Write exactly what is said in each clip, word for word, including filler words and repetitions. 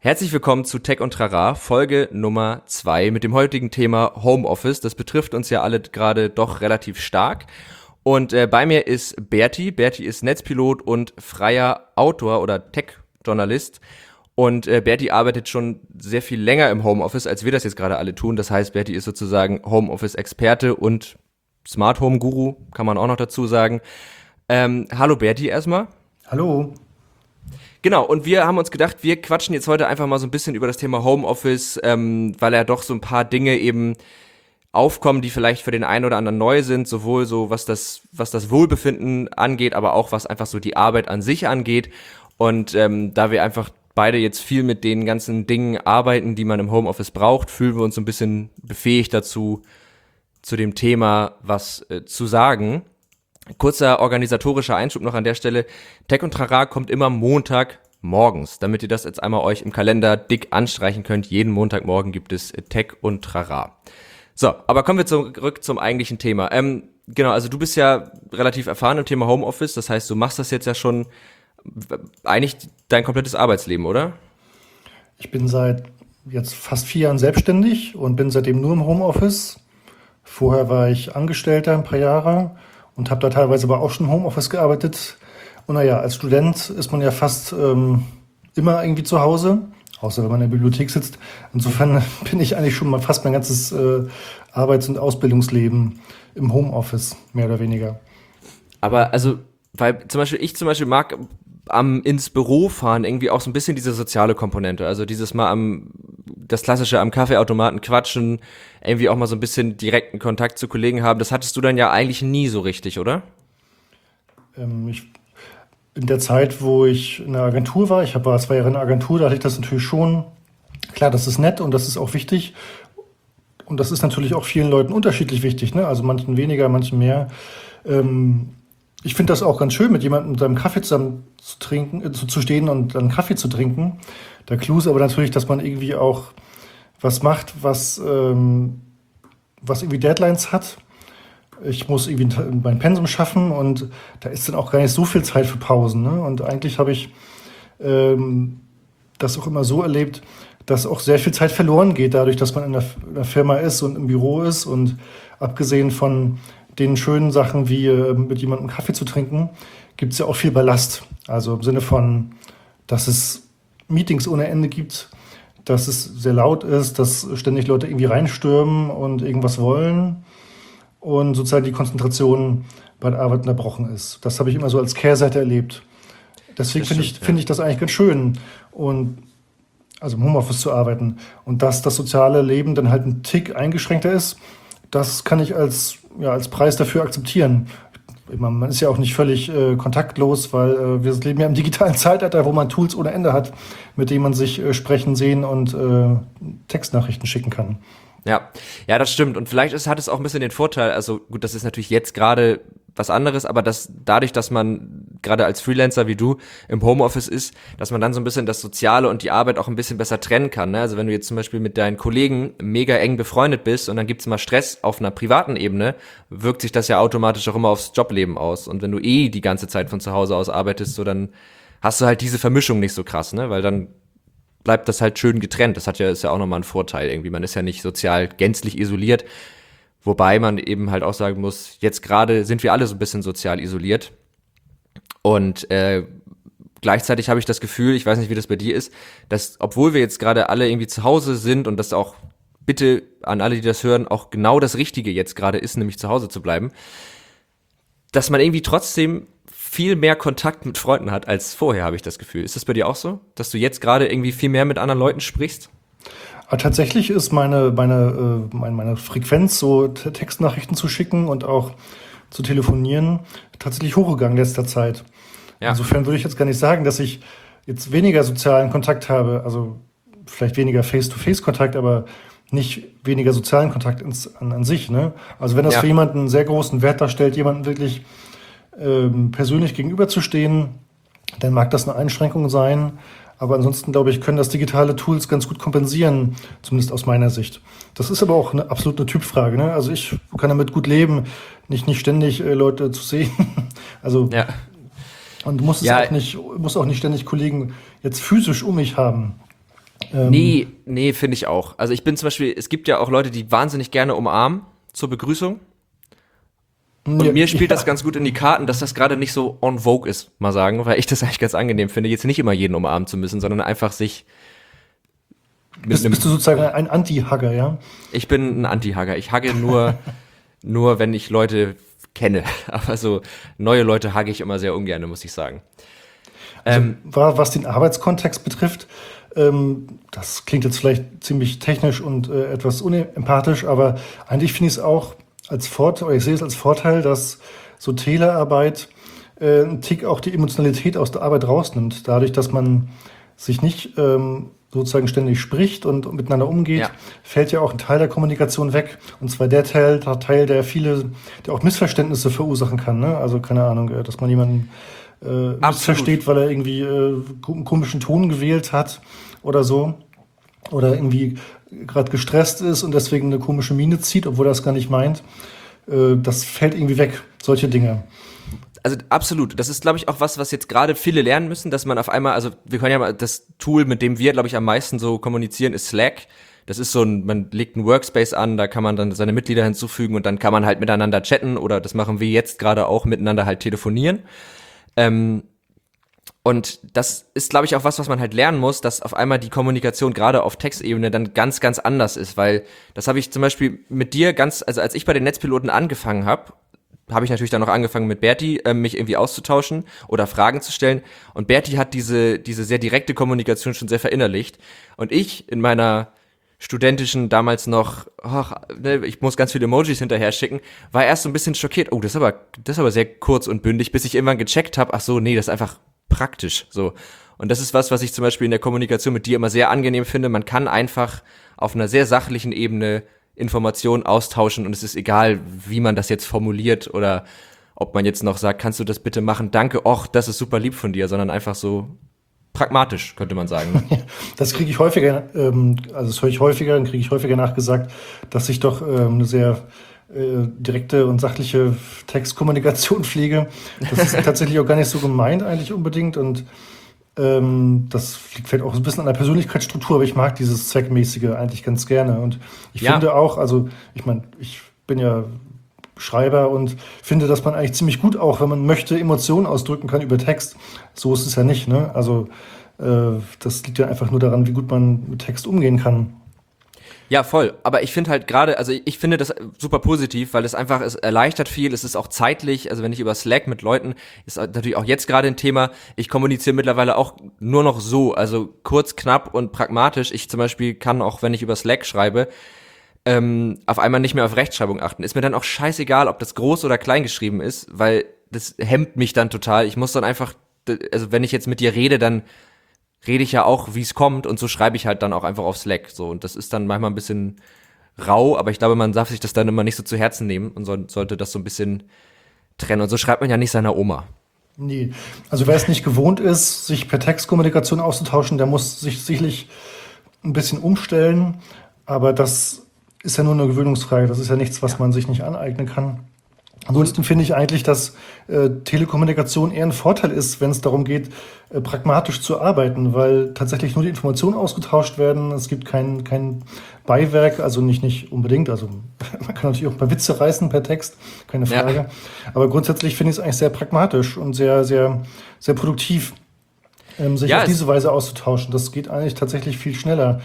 Herzlich willkommen zu Tech und Trara, Folge Nummer zwei mit dem heutigen Thema Homeoffice. Das betrifft uns ja alle gerade doch relativ stark. Und äh, bei mir ist Berti. Berti ist Netzpilot und freier Autor oder Tech-Journalist. Und äh, Berti arbeitet schon sehr viel länger im Homeoffice, als wir das jetzt gerade alle tun. Das heißt, Berti ist sozusagen Homeoffice-Experte und Smart Home Guru, kann man auch noch dazu sagen. Ähm, hallo Berti erstmal. Hallo. Genau, und wir haben uns gedacht, wir quatschen jetzt heute einfach mal so ein bisschen über das Thema Homeoffice, ähm, weil ja doch so ein paar Dinge eben aufkommen, die vielleicht für den einen oder anderen neu sind, sowohl so was das was das Wohlbefinden angeht, aber auch was einfach so die Arbeit an sich angeht. Und ähm, da wir einfach beide jetzt viel mit den ganzen Dingen arbeiten, die man im Homeoffice braucht, fühlen wir uns so ein bisschen befähigt dazu, zu dem Thema was äh, zu sagen. Kurzer organisatorischer Einschub noch an der Stelle. Tech und Trara kommt immer Montag morgens, damit ihr das jetzt einmal euch im Kalender dick anstreichen könnt. Jeden Montagmorgen gibt es Tech und Trara. So, aber kommen wir zurück zum eigentlichen Thema. Ähm, genau, also du bist ja relativ erfahren im Thema Homeoffice. Das heißt, du machst das jetzt ja schon eigentlich dein komplettes Arbeitsleben, oder? Ich bin seit jetzt fast vier Jahren selbstständig und bin seitdem nur im Homeoffice. Vorher war ich Angestellter ein paar Jahre und habe da teilweise aber auch schon im Homeoffice gearbeitet. Und naja, als Student ist man ja fast ähm, immer irgendwie zu Hause, außer wenn man in der Bibliothek sitzt. Insofern bin ich eigentlich schon mal fast mein ganzes äh, Arbeits- und Ausbildungsleben im Homeoffice, mehr oder weniger. Aber also, weil zum Beispiel, ich zum Beispiel mag am ins Büro fahren irgendwie auch so ein bisschen diese soziale Komponente. Also dieses Mal am, das klassische am Kaffeeautomaten quatschen, irgendwie auch mal so ein bisschen direkten Kontakt zu Kollegen haben. Das hattest du dann ja eigentlich nie so richtig, oder? Ähm, ich, in der Zeit, wo ich in der Agentur war, ich hab- war zwei Jahre in der Agentur, da hatte ich das natürlich schon. Klar, das ist nett und das ist auch wichtig. Und das ist natürlich auch vielen Leuten unterschiedlich wichtig, ne? Also manchen weniger, manchen mehr. Ähm, ich finde das auch ganz schön, mit jemandem seinem Kaffee zusammen zu trinken, äh, zu, zu stehen und dann Kaffee zu trinken. Der Clou ist aber natürlich, dass man irgendwie auch was macht, was, ähm, was irgendwie Deadlines hat. Ich muss irgendwie mein Pensum schaffen und da ist dann auch gar nicht so viel Zeit für Pausen, ne? Und eigentlich habe ich ähm, das auch immer so erlebt, dass auch sehr viel Zeit verloren geht, dadurch, dass man in der, in der Firma ist und im Büro ist. Und abgesehen von den schönen Sachen wie äh, mit jemandem Kaffee zu trinken, gibt es ja auch viel Ballast. Also im Sinne von, dass es Meetings ohne Ende gibt, dass es sehr laut ist, dass ständig Leute irgendwie reinstürmen und irgendwas wollen und sozusagen die Konzentration bei der Arbeit unterbrochen ist. Das habe ich immer so als Kehrseite erlebt. Deswegen Das finde stimmt, ich, ja. finde ich das eigentlich ganz schön. Und also im Homeoffice zu arbeiten. Und dass das soziale Leben dann halt ein Tick eingeschränkter ist, das kann ich als, ja, als Preis dafür akzeptieren. Ich meine, man ist ja auch nicht völlig äh, kontaktlos, weil äh, wir leben ja im digitalen Zeitalter, wo man Tools ohne Ende hat, mit denen man sich äh, sprechen, sehen und äh, Textnachrichten schicken kann. Ja, ja, das stimmt. Und vielleicht ist, hat es auch ein bisschen den Vorteil, also gut, das ist natürlich jetzt gerade was anderes, aber dass dadurch, dass man gerade als Freelancer wie du im Homeoffice ist, dass man dann so ein bisschen das Soziale und die Arbeit auch ein bisschen besser trennen kann. Ne? Also wenn du jetzt zum Beispiel mit deinen Kollegen mega eng befreundet bist und dann gibt's mal Stress auf einer privaten Ebene, wirkt sich das ja automatisch auch immer aufs Jobleben aus. Und wenn du eh die ganze Zeit von zu Hause aus arbeitest, so dann hast du halt diese Vermischung nicht so krass, ne? Weil dann bleibt das halt schön getrennt. Das hat ja, ist ja auch nochmal ein Vorteil irgendwie. Man ist ja nicht sozial gänzlich isoliert. Wobei man eben halt auch sagen muss, jetzt gerade sind wir alle so ein bisschen sozial isoliert. Und äh, gleichzeitig habe ich das Gefühl, ich weiß nicht, wie das bei dir ist, dass obwohl wir jetzt gerade alle irgendwie zu Hause sind und das auch bitte an alle, die das hören, auch genau das Richtige jetzt gerade ist, nämlich zu Hause zu bleiben, dass man irgendwie trotzdem viel mehr Kontakt mit Freunden hat als vorher, habe ich das Gefühl. Ist das bei dir auch so? Dass du jetzt gerade irgendwie viel mehr mit anderen Leuten sprichst? Aber tatsächlich ist meine, meine, äh, meine, meine Frequenz, so T- Textnachrichten zu schicken und auch zu telefonieren, tatsächlich hochgegangen in letzter Zeit. Ja. Insofern würde ich jetzt gar nicht sagen, dass ich jetzt weniger sozialen Kontakt habe, also vielleicht weniger Face-to-Face-Kontakt, aber nicht weniger sozialen Kontakt ins, an, an sich. Ne? Also wenn das Ja. für jemanden einen sehr großen Wert darstellt, jemanden wirklich ähm, persönlich gegenüberzustehen, dann mag das eine Einschränkung sein. Aber ansonsten, glaube ich, können das digitale Tools ganz gut kompensieren, zumindest aus meiner Sicht. Das ist aber auch eine absolute Typfrage. Ne? Also ich kann damit gut leben, nicht, nicht ständig äh, Leute zu sehen. Also Ja. und du musst es Ja. auch nicht, musst auch nicht ständig Kollegen jetzt physisch um mich haben. Ähm, Nee, nee, finde ich auch. Also ich bin zum Beispiel, es gibt ja auch Leute, die wahnsinnig gerne umarmen zur Begrüßung. Und ja, mir spielt das ja. ganz gut in die Karten, dass das gerade nicht so en vogue ist, mal sagen, weil ich das eigentlich ganz angenehm finde, jetzt nicht immer jeden umarmen zu müssen, sondern einfach sich mit Bist, bist du einem, sozusagen ein Anti-Hugger, ja? ich bin ein Anti-Hugger. Ich hugge nur, nur wenn ich Leute kenne. Aber so neue Leute hugge ich immer sehr ungern, muss ich sagen. Ähm, War, was den Arbeitskontext betrifft, ähm, das klingt jetzt vielleicht ziemlich technisch und äh, etwas unempathisch, aber eigentlich finde ich es auch als Vorteil, oder ich sehe es als Vorteil, dass so Telearbeit äh, einen Tick auch die Emotionalität aus der Arbeit rausnimmt. Dadurch, dass man sich nicht ähm, sozusagen ständig spricht und miteinander umgeht, ja, fällt ja auch ein Teil der Kommunikation weg. Und zwar der Teil, der Teil, der viele, der auch Missverständnisse verursachen kann. Ne? Also keine Ahnung, äh, dass man jemanden äh, missversteht, weil er irgendwie äh, einen komischen Ton gewählt hat oder so. Oder irgendwie gerade gestresst ist und deswegen eine komische Miene zieht, obwohl er das gar nicht meint. Äh, das fällt irgendwie weg, solche Dinge. also absolut. Das ist, glaube ich, auch was, was jetzt gerade viele lernen müssen, dass man auf einmal, also wir können ja mal, das Tool, mit dem wir, glaube ich, am meisten so kommunizieren, ist Slack. Das ist so ein, man legt einen Workspace an, da kann man dann seine Mitglieder hinzufügen und dann kann man halt miteinander chatten oder das machen wir jetzt gerade auch, miteinander halt telefonieren. Ähm, und das ist, glaube ich, auch was, was man halt lernen muss, dass auf einmal die Kommunikation gerade auf Textebene dann ganz, ganz anders ist, weil das habe ich zum Beispiel mit dir ganz, also als ich bei den Netzpiloten angefangen habe, habe ich natürlich dann noch angefangen mit Berti, äh, mich irgendwie auszutauschen oder Fragen zu stellen. Und Berti hat diese diese sehr direkte Kommunikation schon sehr verinnerlicht. Und ich in meiner studentischen, damals noch, ach, ne, ich muss ganz viele Emojis hinterher schicken, war erst so ein bisschen schockiert. Oh, das ist aber, das ist aber sehr kurz und bündig, bis ich irgendwann gecheckt habe, ach so, nee, das ist einfach praktisch, so. Und das ist was, was ich zum Beispiel in der Kommunikation mit dir immer sehr angenehm finde. Man kann einfach auf einer sehr sachlichen Ebene Informationen austauschen und es ist egal, wie man das jetzt formuliert oder ob man jetzt noch sagt, kannst du das bitte machen? Danke, och, das ist super lieb von dir, sondern einfach so pragmatisch, könnte man sagen. Das kriege ich häufiger, ähm, also das höre ich häufiger und kriege ich häufiger nachgesagt, dass ich doch ähm, eine sehr äh, direkte und sachliche Textkommunikation pflege. Das ist tatsächlich auch gar nicht so gemeint eigentlich unbedingt und ähm, das liegt vielleicht auch so ein bisschen an der Persönlichkeitsstruktur, aber ich mag dieses Zweckmäßige eigentlich ganz gerne und ich Ja. finde auch, also ich meine, ich bin ja Schreiber und finde, dass man eigentlich ziemlich gut auch, wenn man möchte, Emotionen ausdrücken kann über Text. So ist es ja nicht, ne? Also äh, das liegt ja einfach nur daran, wie gut man mit Text umgehen kann. Ja, voll. Aber ich finde halt gerade, also ich finde das super positiv, weil es einfach, es erleichtert viel, es ist auch zeitlich, also wenn ich über Slack mit Leuten, ist natürlich auch jetzt gerade ein Thema, ich kommuniziere mittlerweile auch nur noch so, also kurz, knapp und pragmatisch. Ich zum Beispiel kann auch, wenn ich über Slack schreibe, ähm, auf einmal nicht mehr auf Rechtschreibung achten. Ist mir dann auch scheißegal, ob das groß oder klein geschrieben ist, weil das hemmt mich dann total. Ich muss dann einfach, also wenn ich jetzt mit dir rede, dann rede ich ja auch, wie es kommt und so schreibe ich halt dann auch einfach auf Slack so und das ist dann manchmal ein bisschen rau, aber ich glaube, man darf sich das dann immer nicht so zu Herzen nehmen und soll, sollte das so ein bisschen trennen und so schreibt man ja nicht seiner Oma. Nee. Also wer es nicht gewohnt ist, sich per Textkommunikation auszutauschen, der muss sich sicherlich ein bisschen umstellen, aber das ist ja nur eine Gewöhnungsfrage, das ist ja nichts, was man sich nicht aneignen kann. Ansonsten finde ich eigentlich, dass äh, Telekommunikation eher ein Vorteil ist, wenn es darum geht, äh, pragmatisch zu arbeiten, weil tatsächlich nur die Informationen ausgetauscht werden. Es gibt kein, kein Beiwerk, also nicht, nicht unbedingt. Also man kann natürlich auch ein paar Witze reißen per Text, keine Frage. Ja. Aber grundsätzlich finde ich es eigentlich sehr pragmatisch und sehr, sehr, sehr produktiv, ähm, sich Ja, auf es- diese Weise auszutauschen. Das geht eigentlich tatsächlich viel schneller,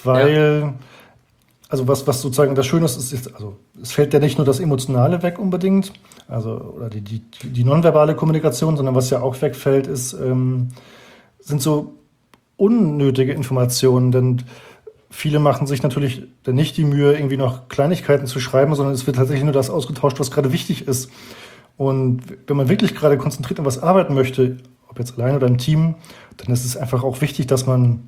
weil also was, was sozusagen das Schöne ist, ist, ist, also es fällt ja nicht nur das Emotionale weg unbedingt, also oder die, die, die nonverbale Kommunikation, sondern was ja auch wegfällt, ist, ähm, sind so unnötige Informationen, denn viele machen sich natürlich dann nicht die Mühe, irgendwie noch Kleinigkeiten zu schreiben, sondern es wird tatsächlich nur das ausgetauscht, was gerade wichtig ist. Und wenn man wirklich gerade konzentriert an was arbeiten möchte, ob jetzt allein oder im Team, dann ist es einfach auch wichtig, dass man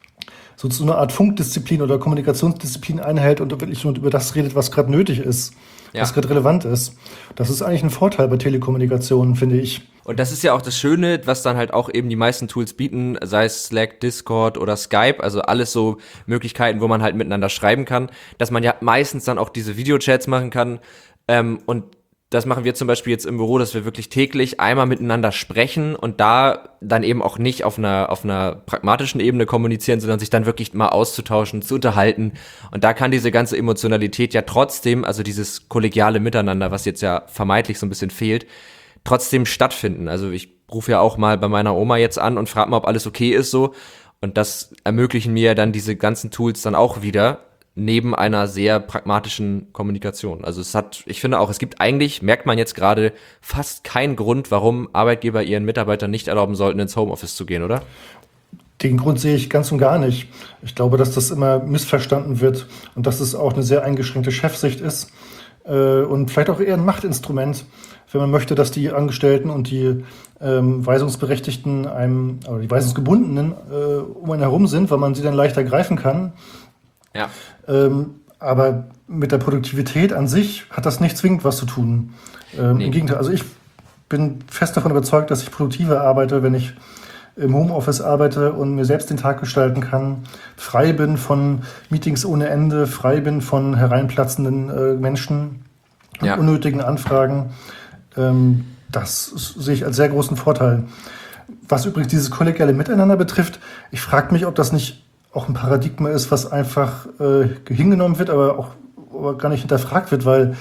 so zu einer Art Funkdisziplin oder Kommunikationsdisziplin einhält und wirklich nur über das redet, was gerade nötig ist, Ja. was gerade relevant ist. Das ist eigentlich ein Vorteil bei Telekommunikation, finde ich. Und das ist ja auch das Schöne, was dann halt auch eben die meisten Tools bieten, sei es Slack, Discord oder Skype, also alles so Möglichkeiten, wo man halt miteinander schreiben kann, dass man ja meistens dann auch diese Videochats machen kann ähm, und das machen wir zum Beispiel jetzt im Büro, dass wir wirklich täglich einmal miteinander sprechen und da dann eben auch nicht auf einer auf einer pragmatischen Ebene kommunizieren, sondern sich dann wirklich mal auszutauschen, zu unterhalten. Und da kann diese ganze Emotionalität ja trotzdem, also dieses kollegiale Miteinander, was jetzt ja vermeintlich so ein bisschen fehlt, trotzdem stattfinden. Also ich rufe ja auch mal bei meiner Oma jetzt an und frage mal, ob alles okay ist so. Und das ermöglichen mir dann diese ganzen Tools dann auch wieder, neben einer sehr pragmatischen Kommunikation. Also es hat, ich finde auch, es gibt eigentlich, merkt man jetzt gerade, fast keinen Grund, warum Arbeitgeber ihren Mitarbeitern nicht erlauben sollten, ins Homeoffice zu gehen, oder? Den Grund sehe ich ganz und gar nicht. Ich glaube, dass das immer missverstanden wird und dass es auch eine sehr eingeschränkte Chefsicht ist äh, und vielleicht auch eher ein Machtinstrument, wenn man möchte, dass die Angestellten und die ähm, Weisungsberechtigten, einem, oder die Weisungsgebundenen äh, um einen herum sind, weil man sie dann leichter greifen kann. Ja. Ähm, aber mit der Produktivität an sich hat das nicht zwingend was zu tun. Ähm, Nee. Im Gegenteil, also ich bin fest davon überzeugt, dass ich produktiver arbeite, wenn ich im Homeoffice arbeite und mir selbst den Tag gestalten kann, frei bin von Meetings ohne Ende, frei bin von hereinplatzenden äh, Menschen und Ja. unnötigen Anfragen. Ähm, das sehe ich als sehr großen Vorteil. Was übrigens dieses kollegiale Miteinander betrifft, ich frage mich, ob das nicht auch ein Paradigma ist, was einfach äh, hingenommen wird, aber auch aber gar nicht hinterfragt wird, weil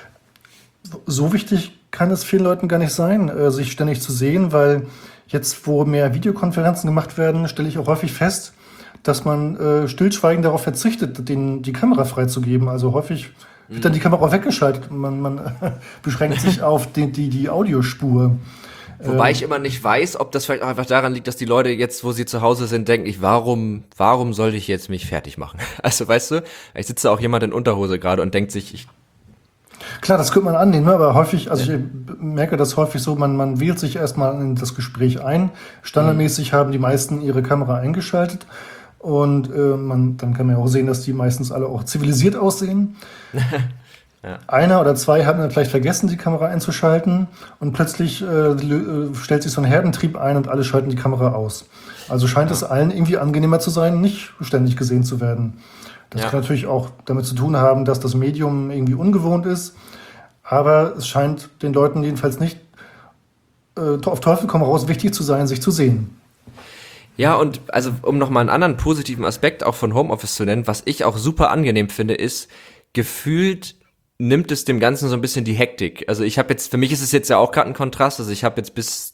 so wichtig kann es vielen Leuten gar nicht sein, äh, sich ständig zu sehen, weil jetzt, wo mehr Videokonferenzen gemacht werden, stelle ich auch häufig fest, dass man äh, stillschweigend darauf verzichtet, den, die Kamera freizugeben. Also häufig wird dann die Kamera auch weggeschaltet. Man, man beschränkt sich auf die, die, die Audiospur. Wobei ich immer nicht weiß, ob das vielleicht auch einfach daran liegt, dass die Leute jetzt, wo sie zu Hause sind, denken, ich, warum, warum sollte ich jetzt mich fertig machen? Also, weißt du, ich sitze auch jemand in Unterhose gerade und denkt sich, ich, Klar, das könnte man annehmen, aber häufig, also ich merke das häufig so, man, man wählt sich erstmal in das Gespräch ein. Standardmäßig haben die meisten ihre Kamera eingeschaltet und äh, man, dann kann man ja auch sehen, dass die meistens alle auch zivilisiert aussehen. Ja. Einer oder zwei haben dann vielleicht vergessen, die Kamera einzuschalten und plötzlich äh, stellt sich so ein Herdentrieb ein und alle schalten die Kamera aus. Also scheint ja. es allen irgendwie angenehmer zu sein, nicht ständig gesehen zu werden. Das ja. kann natürlich auch damit zu tun haben, dass das Medium irgendwie ungewohnt ist, aber es scheint den Leuten jedenfalls nicht äh, auf Teufel komm raus wichtig zu sein, sich zu sehen. Ja, und also um nochmal einen anderen positiven Aspekt auch von Homeoffice zu nennen, was ich auch super angenehm finde, ist, gefühlt nimmt es dem Ganzen so ein bisschen die Hektik. Also ich habe jetzt, für mich ist es jetzt ja auch gerade ein Kontrast, also ich habe jetzt bis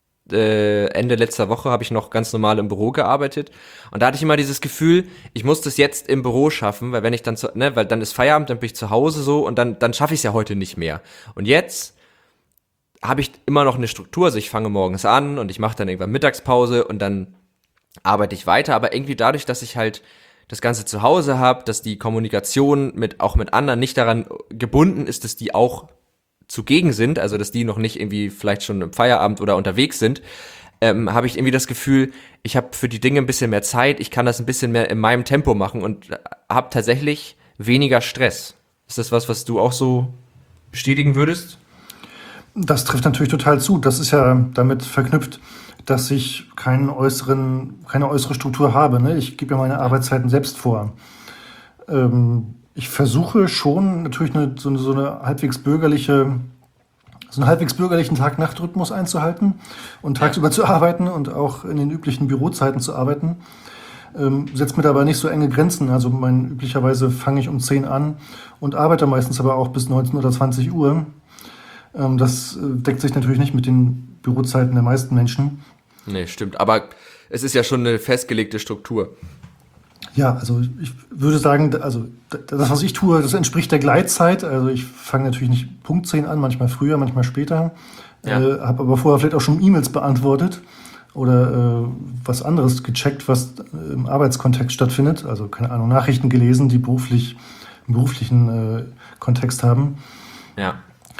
äh, Ende letzter Woche habe ich noch ganz normal im Büro gearbeitet und da hatte ich immer dieses Gefühl, ich muss das jetzt im Büro schaffen, weil wenn ich dann, zu, ne, weil dann ist Feierabend, dann bin ich zu Hause so und dann, dann schaffe ich es ja heute nicht mehr. Und jetzt habe ich immer noch eine Struktur, also ich fange morgens an und ich mache dann irgendwann Mittagspause und dann arbeite ich weiter, aber irgendwie dadurch, dass ich halt das Ganze zu Hause habe, dass die Kommunikation mit auch mit anderen nicht daran gebunden ist, dass die auch zugegen sind, also dass die noch nicht irgendwie vielleicht schon im Feierabend oder unterwegs sind, ähm, habe ich irgendwie das Gefühl, ich habe für die Dinge ein bisschen mehr Zeit, ich kann das ein bisschen mehr in meinem Tempo machen und habe tatsächlich weniger Stress. Ist das was, was du auch so bestätigen würdest? Das trifft natürlich total zu. Das ist ja damit verknüpft, dass ich keinen äußeren, keine äußere Struktur habe. Ne? Ich gebe ja meine Arbeitszeiten selbst vor. Ähm, ich versuche schon natürlich eine, so, eine, so eine halbwegs bürgerliche, so einen halbwegs bürgerlichen Tag-Nacht-Rhythmus einzuhalten und tagsüber zu arbeiten und auch in den üblichen Bürozeiten zu arbeiten. Ähm, setzt mir dabei nicht so enge Grenzen. Also mein, üblicherweise fange ich um zehn an und arbeite meistens aber auch bis neunzehn oder zwanzig Uhr. Ähm, das äh, deckt sich natürlich nicht mit den Bürozeiten der meisten Menschen. Nee, stimmt. Aber es ist ja schon eine festgelegte Struktur. Ja, also ich würde sagen, also das, was ich tue, das entspricht der Gleitzeit. Also ich fange natürlich nicht Punkt zehn an, manchmal früher, manchmal später. Ja. Äh, habe aber vorher vielleicht auch schon E-Mails beantwortet oder äh, was anderes gecheckt, was im Arbeitskontext stattfindet. Also keine Ahnung, Nachrichten gelesen, die beruflich, einen beruflichen äh, Kontext haben. Ja.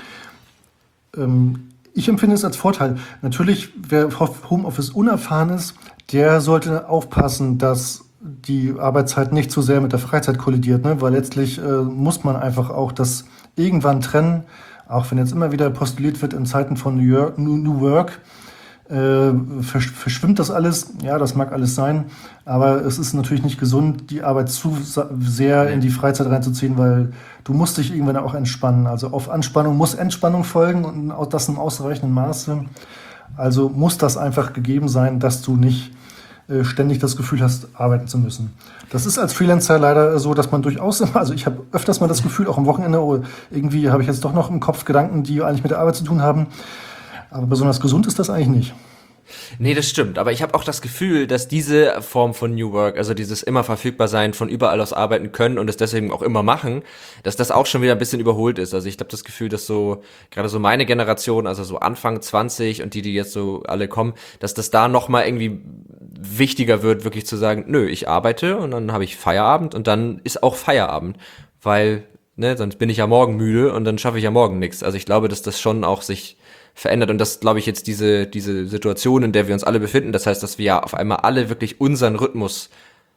Ähm, Ich empfinde es als Vorteil. Natürlich, wer Homeoffice unerfahren ist, der sollte aufpassen, dass die Arbeitszeit nicht zu sehr mit der Freizeit kollidiert, ne? Weil letztlich äh, muss man einfach auch das irgendwann trennen, auch wenn jetzt immer wieder postuliert wird in Zeiten von New Work, äh, versch verschwimmt das alles. Ja, das mag alles sein, aber es ist natürlich nicht gesund, die Arbeit zu sehr in die Freizeit reinzuziehen, weil du musst dich irgendwann auch entspannen. Also auf Anspannung muss Entspannung folgen und auch das im ausreichenden Maße. Also muss das einfach gegeben sein, dass du nicht äh, ständig das Gefühl hast, arbeiten zu müssen. Das ist als Freelancer leider so, dass man durchaus, also ich habe öfters mal das Gefühl, auch am Wochenende, oh, irgendwie habe ich jetzt doch noch im Kopf Gedanken, die eigentlich mit der Arbeit zu tun haben. Aber besonders gesund ist das eigentlich nicht. Nee, das stimmt. Aber ich habe auch das Gefühl, dass diese Form von New Work, also dieses immer verfügbar sein, von überall aus arbeiten können und es deswegen auch immer machen, dass das auch schon wieder ein bisschen überholt ist. Also ich habe das Gefühl, dass so, gerade so meine Generation, also so Anfang zwanzig und die, die jetzt so alle kommen, dass das da nochmal irgendwie wichtiger wird, wirklich zu sagen, nö, ich arbeite und dann habe ich Feierabend und dann ist auch Feierabend, weil, ne, sonst bin ich ja morgen müde und dann schaffe ich ja morgen nichts. Also ich glaube, dass das schon auch sich verändert und das, glaube ich, jetzt diese diese Situation, in der wir uns alle befinden, das heißt, dass wir ja auf einmal alle wirklich unseren Rhythmus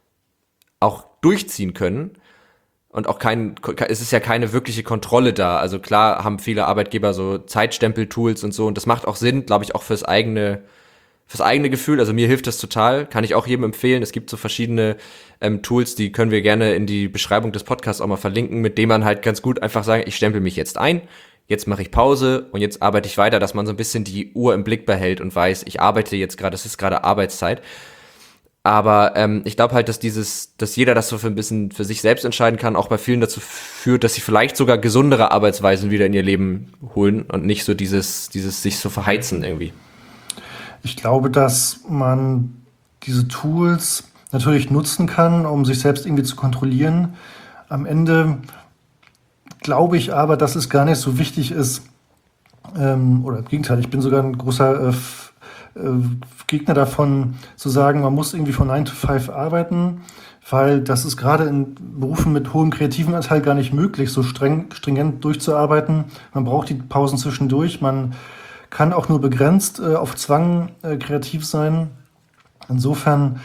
auch durchziehen können und auch kein, es ist ja keine wirkliche Kontrolle da, also klar haben viele Arbeitgeber so Zeitstempel-Tools und so und das macht auch Sinn, glaube ich, auch fürs eigene fürs eigene Gefühl, also mir hilft das total, kann ich auch jedem empfehlen, es gibt so verschiedene ähm, Tools, die können wir gerne in die Beschreibung des Podcasts auch mal verlinken, mit denen man halt ganz gut einfach sagen, ich stempel mich jetzt ein, jetzt mache ich Pause und jetzt arbeite ich weiter, dass man so ein bisschen die Uhr im Blick behält und weiß, ich arbeite jetzt gerade, es ist gerade Arbeitszeit. Aber ähm, ich glaube halt, dass dieses, dass jeder das so für ein bisschen für sich selbst entscheiden kann, auch bei vielen dazu führt, dass sie vielleicht sogar gesundere Arbeitsweisen wieder in ihr Leben holen und nicht so dieses, dieses sich so verheizen irgendwie. Ich glaube, dass man diese Tools natürlich nutzen kann, um sich selbst irgendwie zu kontrollieren. Am Ende glaube ich aber, dass es gar nicht so wichtig ist, ähm, oder im Gegenteil, ich bin sogar ein großer äh, f- äh, Gegner davon, zu sagen, man muss irgendwie von nine to five arbeiten, weil das ist gerade in Berufen mit hohem kreativen Anteil gar nicht möglich, so streng, stringent durchzuarbeiten. Man braucht die Pausen zwischendurch, man kann auch nur begrenzt äh, auf Zwang äh, kreativ sein. Insofern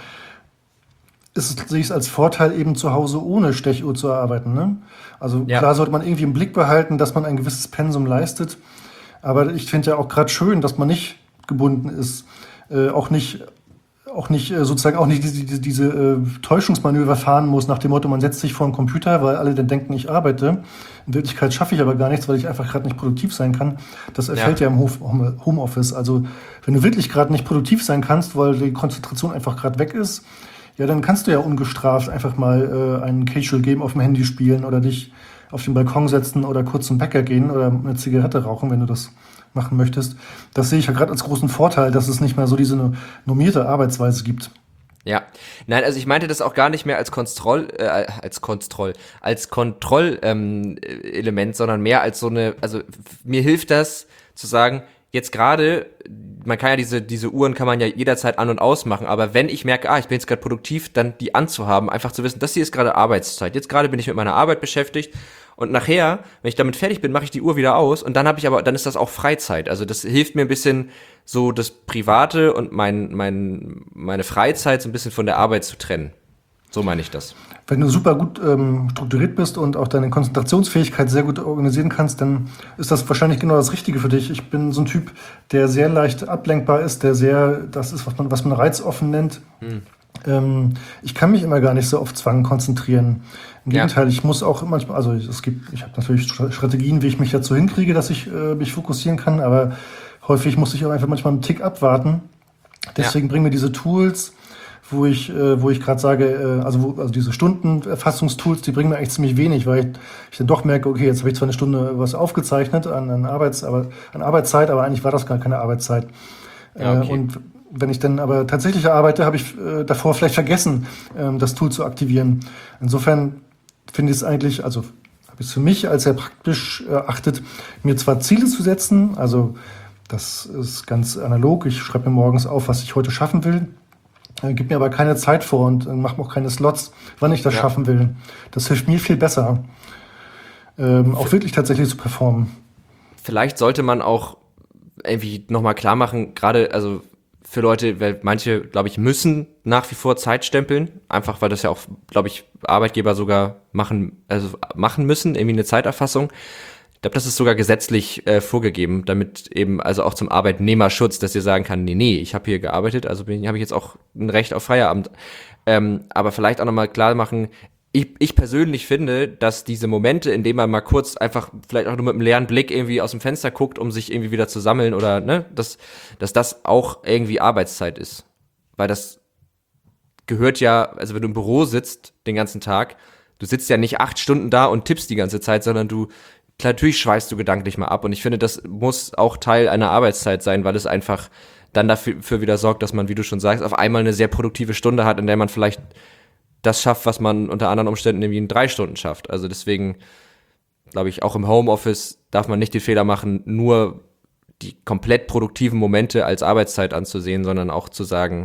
ist es, sehe ich es als Vorteil, eben zu Hause ohne Stechuhr zu arbeiten. Ne? Also Ja. klar sollte man irgendwie im Blick behalten, dass man ein gewisses Pensum leistet. Aber ich finde ja auch gerade schön, dass man nicht gebunden ist, äh, auch nicht, auch nicht äh, sozusagen auch nicht diese, diese, diese äh, Täuschungsmanöver fahren muss nach dem Motto, man setzt sich vor den Computer, weil alle dann denken, ich arbeite. In Wirklichkeit schaffe ich aber gar nichts, weil ich einfach gerade nicht produktiv sein kann. Das erfällt ja, ja im Hof- Homeoffice. Also wenn du wirklich gerade nicht produktiv sein kannst, weil die Konzentration einfach gerade weg ist, ja, dann kannst du ja ungestraft einfach mal äh, ein Casual Game auf dem Handy spielen oder dich auf den Balkon setzen oder kurz zum Bäcker gehen oder eine Zigarette rauchen, wenn du das machen möchtest. Das sehe ich ja gerade als großen Vorteil, dass es nicht mehr so diese normierte Arbeitsweise gibt. Ja, nein, also ich meinte das auch gar nicht mehr als Kontroll, äh, als Kontroll, als Kontrollelement, ähm, Element, sondern mehr als so eine, also f- mir hilft das zu sagen, jetzt gerade, man kann ja diese diese Uhren kann man ja jederzeit an und ausmachen, aber wenn ich merke, ah, ich bin jetzt gerade produktiv, dann die anzuhaben, einfach zu wissen, das hier ist gerade Arbeitszeit. Jetzt gerade bin ich mit meiner Arbeit beschäftigt und nachher, wenn ich damit fertig bin, mache ich die Uhr wieder aus und dann habe ich aber, dann ist das auch Freizeit. Also das hilft mir ein bisschen so das Private und mein mein meine Freizeit so ein bisschen von der Arbeit zu trennen. So meine ich das. Wenn du super gut ähm, strukturiert bist und auch deine Konzentrationsfähigkeit sehr gut organisieren kannst, dann ist das wahrscheinlich genau das Richtige für dich. Ich bin so ein Typ, der sehr leicht ablenkbar ist, der sehr, das ist, was man, was man reizoffen nennt. Hm. Ähm, ich kann mich immer gar nicht so auf Zwang konzentrieren. Im Ja. Gegenteil, ich muss auch manchmal, also es gibt, ich habe natürlich Stra- Strategien, wie ich mich dazu hinkriege, dass ich äh, mich fokussieren kann, aber häufig muss ich auch einfach manchmal einen Tick abwarten. Deswegen bringen mir diese Tools, wo ich, äh, wo ich gerade sage, äh, also, wo, also diese Stundenerfassungstools, die bringen mir eigentlich ziemlich wenig, weil ich, ich dann doch merke, okay, jetzt habe ich zwar eine Stunde was aufgezeichnet an, an, Arbeits, aber, an Arbeitszeit, aber eigentlich war das gar keine Arbeitszeit. Ja, okay. Äh, und wenn ich dann aber tatsächlich arbeite, habe ich äh, davor vielleicht vergessen, ähm, das Tool zu aktivieren. Insofern finde ich es eigentlich, also habe ich es für mich als sehr praktisch erachtet, mir zwar Ziele zu setzen, also das ist ganz analog, ich schreibe mir morgens auf, was ich heute schaffen will, äh, gib mir aber keine Zeit vor und äh, mache mir auch keine Slots, wann ich das Ja. schaffen will. Das hilft mir viel besser, ähm, auch wirklich tatsächlich zu performen. Vielleicht sollte man auch irgendwie nochmal klar machen, gerade, also für Leute, weil manche, glaube ich, müssen nach wie vor Zeit stempeln, einfach weil das ja auch, glaube ich, Arbeitgeber sogar machen, also machen müssen, irgendwie eine Zeiterfassung, glaube, das ist sogar gesetzlich äh, vorgegeben, damit eben also auch zum Arbeitnehmerschutz, dass ihr sagen kann, nee, nee, ich habe hier gearbeitet, also habe ich jetzt auch ein Recht auf Feierabend. Ähm, aber vielleicht auch nochmal klar machen, ich, ich persönlich finde, dass diese Momente, in denen man mal kurz einfach vielleicht auch nur mit einem leeren Blick irgendwie aus dem Fenster guckt, um sich irgendwie wieder zu sammeln oder, ne, dass, dass das auch irgendwie Arbeitszeit ist. Weil das gehört ja, also wenn du im Büro sitzt den ganzen Tag, du sitzt ja nicht acht Stunden da und tippst die ganze Zeit, sondern du, klar, natürlich schweißt du gedanklich mal ab. Und ich finde, das muss auch Teil einer Arbeitszeit sein, weil es einfach dann dafür für wieder sorgt, dass man, wie du schon sagst, auf einmal eine sehr produktive Stunde hat, in der man vielleicht das schafft, was man unter anderen Umständen irgendwie in drei Stunden schafft. Also deswegen glaube ich, auch im Homeoffice darf man nicht den Fehler machen, nur die komplett produktiven Momente als Arbeitszeit anzusehen, sondern auch zu sagen,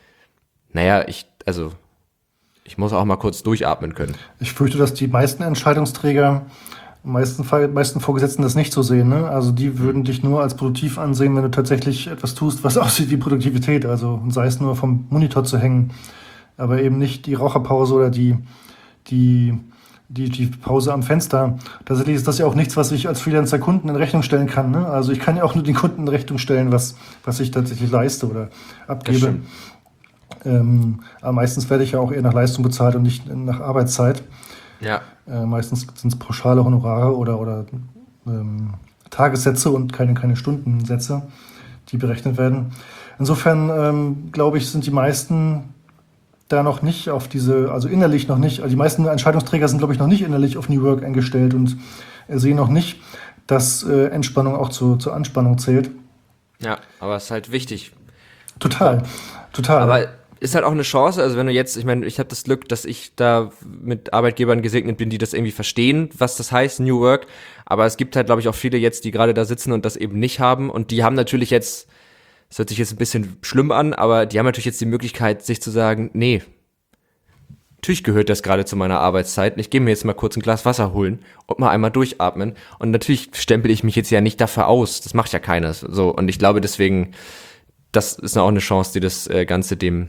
naja, ich, also ich muss auch mal kurz durchatmen können. Ich fürchte, dass die meisten Entscheidungsträger, meisten, meisten Vorgesetzten das nicht so sehen. Ne? Also die würden dich nur als produktiv ansehen, wenn du tatsächlich etwas tust, was aussieht wie Produktivität. Also sei es nur vom Monitor zu hängen, aber eben nicht die Raucherpause oder die, die, die, die Pause am Fenster. Tatsächlich ist das ja auch nichts, was ich als Freelancer Kunden in Rechnung stellen kann. Ne? Also ich kann ja auch nur den Kunden in Rechnung stellen, was, was ich tatsächlich leiste oder abgebe. Ähm, aber meistens werde ich ja auch eher nach Leistung bezahlt und nicht nach Arbeitszeit. Ja. Äh, meistens sind es pauschale Honorare oder, oder ähm, Tagessätze und keine, keine Stundensätze, die berechnet werden. Insofern ähm, glaube ich, sind die meisten da noch nicht auf diese, also innerlich noch nicht, also die meisten Entscheidungsträger sind, glaube ich, noch nicht innerlich auf New Work eingestellt und sehen noch nicht, dass äh, Entspannung auch zu, zur Anspannung zählt. Ja, aber es ist halt wichtig. Total, total. Aber ist halt auch eine Chance, also wenn du jetzt, ich meine, ich habe das Glück, dass ich da mit Arbeitgebern gesegnet bin, die das irgendwie verstehen, was das heißt, New Work, aber es gibt halt, glaube ich, auch viele jetzt, die gerade da sitzen und das eben nicht haben und die haben natürlich jetzt, das hört sich jetzt ein bisschen schlimm an, aber die haben natürlich jetzt die Möglichkeit, sich zu sagen, nee, natürlich gehört das gerade zu meiner Arbeitszeit, ich gehe mir jetzt mal kurz ein Glas Wasser holen und mal einmal durchatmen und natürlich stempel ich mich jetzt ja nicht dafür aus, das macht ja keiner so und ich glaube deswegen, das ist auch eine Chance, die das Ganze dem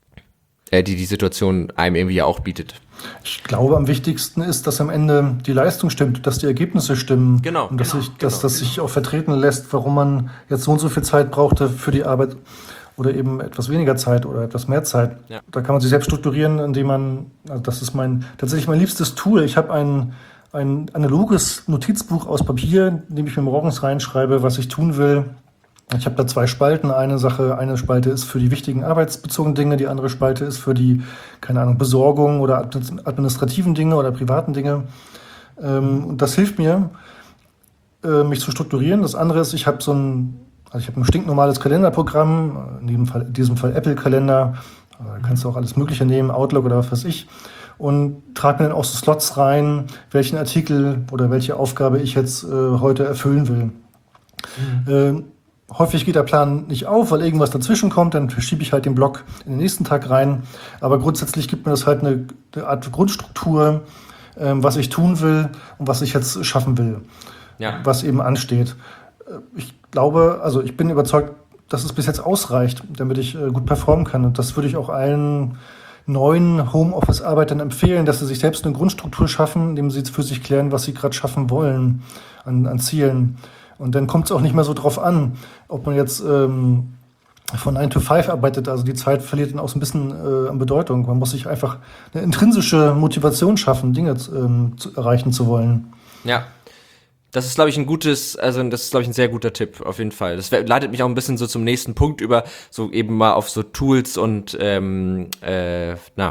die die Situation einem irgendwie ja auch bietet. Ich glaube, am wichtigsten ist, dass am Ende die Leistung stimmt, dass die Ergebnisse stimmen. Genau. Und dass, genau, sich, dass genau. das sich auch vertreten lässt, warum man jetzt so und so viel Zeit brauchte für die Arbeit oder eben etwas weniger Zeit oder etwas mehr Zeit. Ja. Da kann man sich selbst strukturieren, indem man, also das ist mein tatsächlich mein liebstes Tool. Ich habe ein, ein analoges Notizbuch aus Papier, in dem ich mir morgens reinschreibe, was ich tun will. Ich habe da zwei Spalten. Eine Sache, eine Spalte ist für die wichtigen arbeitsbezogenen Dinge, die andere Spalte ist für die, keine Ahnung, Besorgung oder administrativen Dinge oder privaten Dinge. Und das hilft mir, mich zu strukturieren. Das andere ist, ich habe so ein, also ich habe ein stinknormales Kalenderprogramm, in diesem Fall, in diesem Fall Apple-Kalender. Da kannst du auch alles Mögliche nehmen, Outlook oder was weiß ich. Und trage mir dann auch so Slots rein, welchen Artikel oder welche Aufgabe ich jetzt äh, heute erfüllen will. Mhm. Äh, Häufig geht der Plan nicht auf, weil irgendwas dazwischen kommt, dann verschiebe ich halt den Block in den nächsten Tag rein. Aber grundsätzlich gibt mir das halt eine, eine Art Grundstruktur, ähm, was ich tun will und was ich jetzt schaffen will, ja. was eben ansteht. Ich glaube, also ich bin überzeugt, dass es bis jetzt ausreicht, damit ich äh, gut performen kann. Und das würde ich auch allen neuen Homeoffice-Arbeitern empfehlen, dass sie sich selbst eine Grundstruktur schaffen, indem sie für sich klären, was sie gerade schaffen wollen an, an Zielen. Und dann kommt es auch nicht mehr so drauf an, ob man jetzt ähm, von nine to five arbeitet. Also die Zeit verliert dann auch so ein bisschen äh, an Bedeutung. Man muss sich einfach eine intrinsische Motivation schaffen, Dinge ähm, zu erreichen zu wollen. Ja, das ist, glaube ich, ein gutes, also das ist, glaube ich, ein sehr guter Tipp, auf jeden Fall. Das leitet mich auch ein bisschen so zum nächsten Punkt über, so eben mal auf so Tools und ähm, äh, na,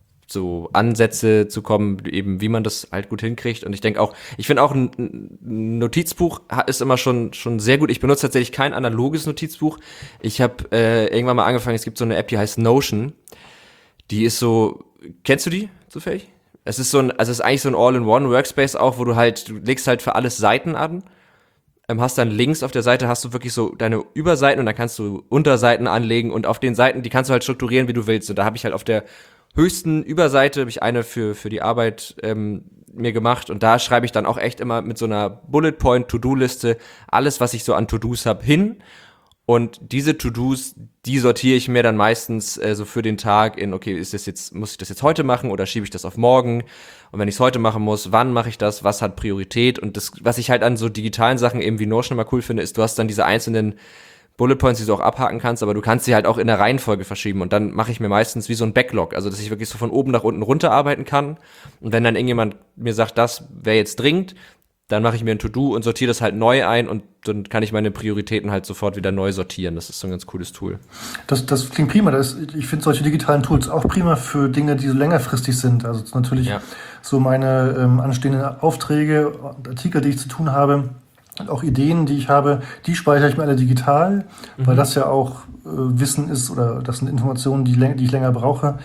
so Ansätze zu kommen, eben wie man das halt gut hinkriegt. Und ich denke auch, ich finde auch ein Notizbuch ist immer schon schon sehr gut. Ich benutze tatsächlich kein analoges Notizbuch. Ich habe äh, irgendwann mal angefangen, es gibt so eine App, die heißt Notion. Die ist so, kennst du die zufällig? Es ist so ein, also es ist eigentlich so ein All-in-One-Workspace auch, wo du halt, du legst halt für alles Seiten an, ähm, hast dann links auf der Seite hast du wirklich so deine Überseiten und dann kannst du Unterseiten anlegen und auf den Seiten, die kannst du halt strukturieren, wie du willst. Und da habe ich halt auf der höchsten Überseite habe ich eine für für die Arbeit ähm, mir gemacht und da schreibe ich dann auch echt immer mit so einer Bullet Point To-Do-Liste alles, was ich so an To-Dos habe, hin Und diese To-Dos, die sortiere ich mir dann meistens äh, so für den Tag in, okay, ist das jetzt, muss ich das jetzt heute machen oder schiebe ich das auf morgen? Und wenn ich es heute machen muss, wann mache ich das? Was hat Priorität? Und das, was ich halt an so digitalen Sachen eben wie Notion immer cool finde, ist, du hast dann diese einzelnen Bullet Points, die du auch abhaken kannst, aber du kannst sie halt auch in der Reihenfolge verschieben. Und dann mache ich mir meistens wie so ein Backlog, also dass ich wirklich so von oben nach unten runterarbeiten kann. Und wenn dann irgendjemand mir sagt, das wäre jetzt dringend, dann mache ich mir ein To-Do und sortiere das halt neu ein und dann kann ich meine Prioritäten halt sofort wieder neu sortieren. Das ist so ein ganz cooles Tool. Das, das klingt prima. Das, ich finde solche digitalen Tools auch prima für Dinge, die so längerfristig sind. Also natürlich ja. so meine ähm, anstehenden Aufträge, Artikel, die ich zu tun habe, und auch Ideen, die ich habe, die speichere ich mir alle digital, mhm. weil das ja auch äh, Wissen ist oder das sind Informationen, die, die ich länger brauche.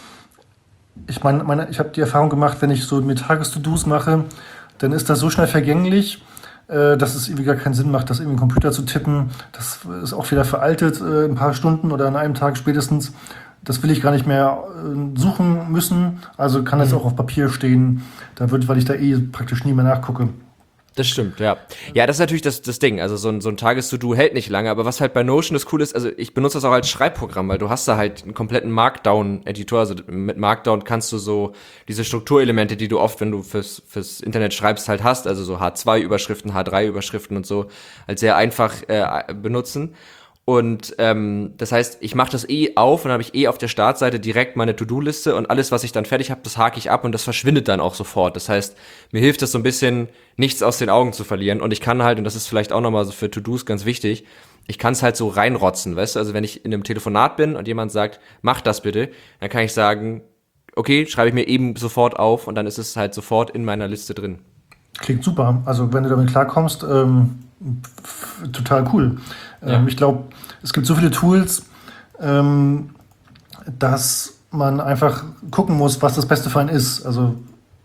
Ich meine, meine, ich habe die Erfahrung gemacht, wenn ich so mir Tages-To-Dos mache, dann ist das so schnell vergänglich, äh, dass es irgendwie gar keinen Sinn macht, das irgendwie im Computer zu tippen. Das ist auch wieder veraltet, äh, ein paar Stunden oder an einem Tag spätestens. Das will ich gar nicht mehr äh, suchen müssen. Also kann das mhm. auch auf Papier stehen. Da wird, weil ich da eh praktisch nie mehr nachgucke. Das stimmt, ja. Ja, das ist natürlich das, das Ding. Also so ein, so ein Tages-To-Do hält nicht lange, aber was halt bei Notion das cool ist, also ich benutze das auch als Schreibprogramm, weil du hast da halt einen kompletten Markdown-Editor. Also mit Markdown kannst du so diese Strukturelemente, die du oft, wenn du fürs, fürs Internet schreibst, halt hast, also so H zwei Überschriften, H drei Überschriften und so, halt sehr einfach äh, benutzen. Und ähm, das heißt, ich mache das eh auf und dann habe ich eh auf der Startseite direkt meine To-Do-Liste und alles, was ich dann fertig habe, das hake ich ab und das verschwindet dann auch sofort. Das heißt, mir hilft das so ein bisschen, nichts aus den Augen zu verlieren. Und ich kann halt, und das ist vielleicht auch nochmal so für To-Dos ganz wichtig, ich kann es halt so reinrotzen, weißt du? Also wenn ich in einem Telefonat bin und jemand sagt, mach das bitte, dann kann ich sagen, okay, schreibe ich mir eben sofort auf und dann ist es halt sofort in meiner Liste drin. Klingt super. Also wenn du damit klarkommst, ähm, f- total cool. Ja. Ähm, ich glaube, es gibt so viele Tools, ähm, dass man einfach gucken muss, was das Beste für einen ist. Also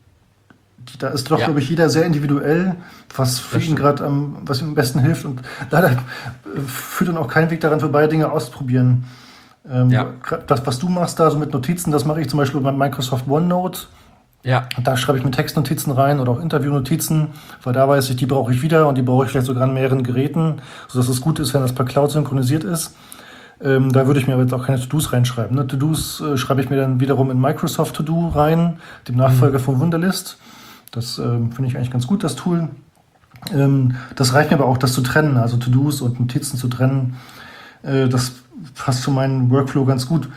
da ist doch, ja. glaube ich, jeder sehr individuell, was für das ihn gerade am, was ihm am besten hilft. Und leider führt dann auch kein Weg daran vorbei, Dinge auszuprobieren. Ähm, ja. Das, was du machst da so mit Notizen, das mache ich zum Beispiel bei Microsoft OneNote. Ja. Da schreibe ich mir Textnotizen rein oder auch Interviewnotizen, weil da weiß ich, die brauche ich wieder und die brauche ich vielleicht sogar an mehreren Geräten, sodass es gut ist, wenn das per Cloud synchronisiert ist. Ähm, da würde ich mir aber jetzt auch keine To-Dos reinschreiben. Ne? To-Dos äh, schreibe ich mir dann wiederum in Microsoft To-Do rein, dem Nachfolger mhm. von Wunderlist. Das ähm, finde ich eigentlich ganz gut, das Tool. Ähm, das reicht mir aber auch, das zu trennen, also To-Dos und Notizen zu trennen. Äh, das passt zu meinem Workflow ganz gut.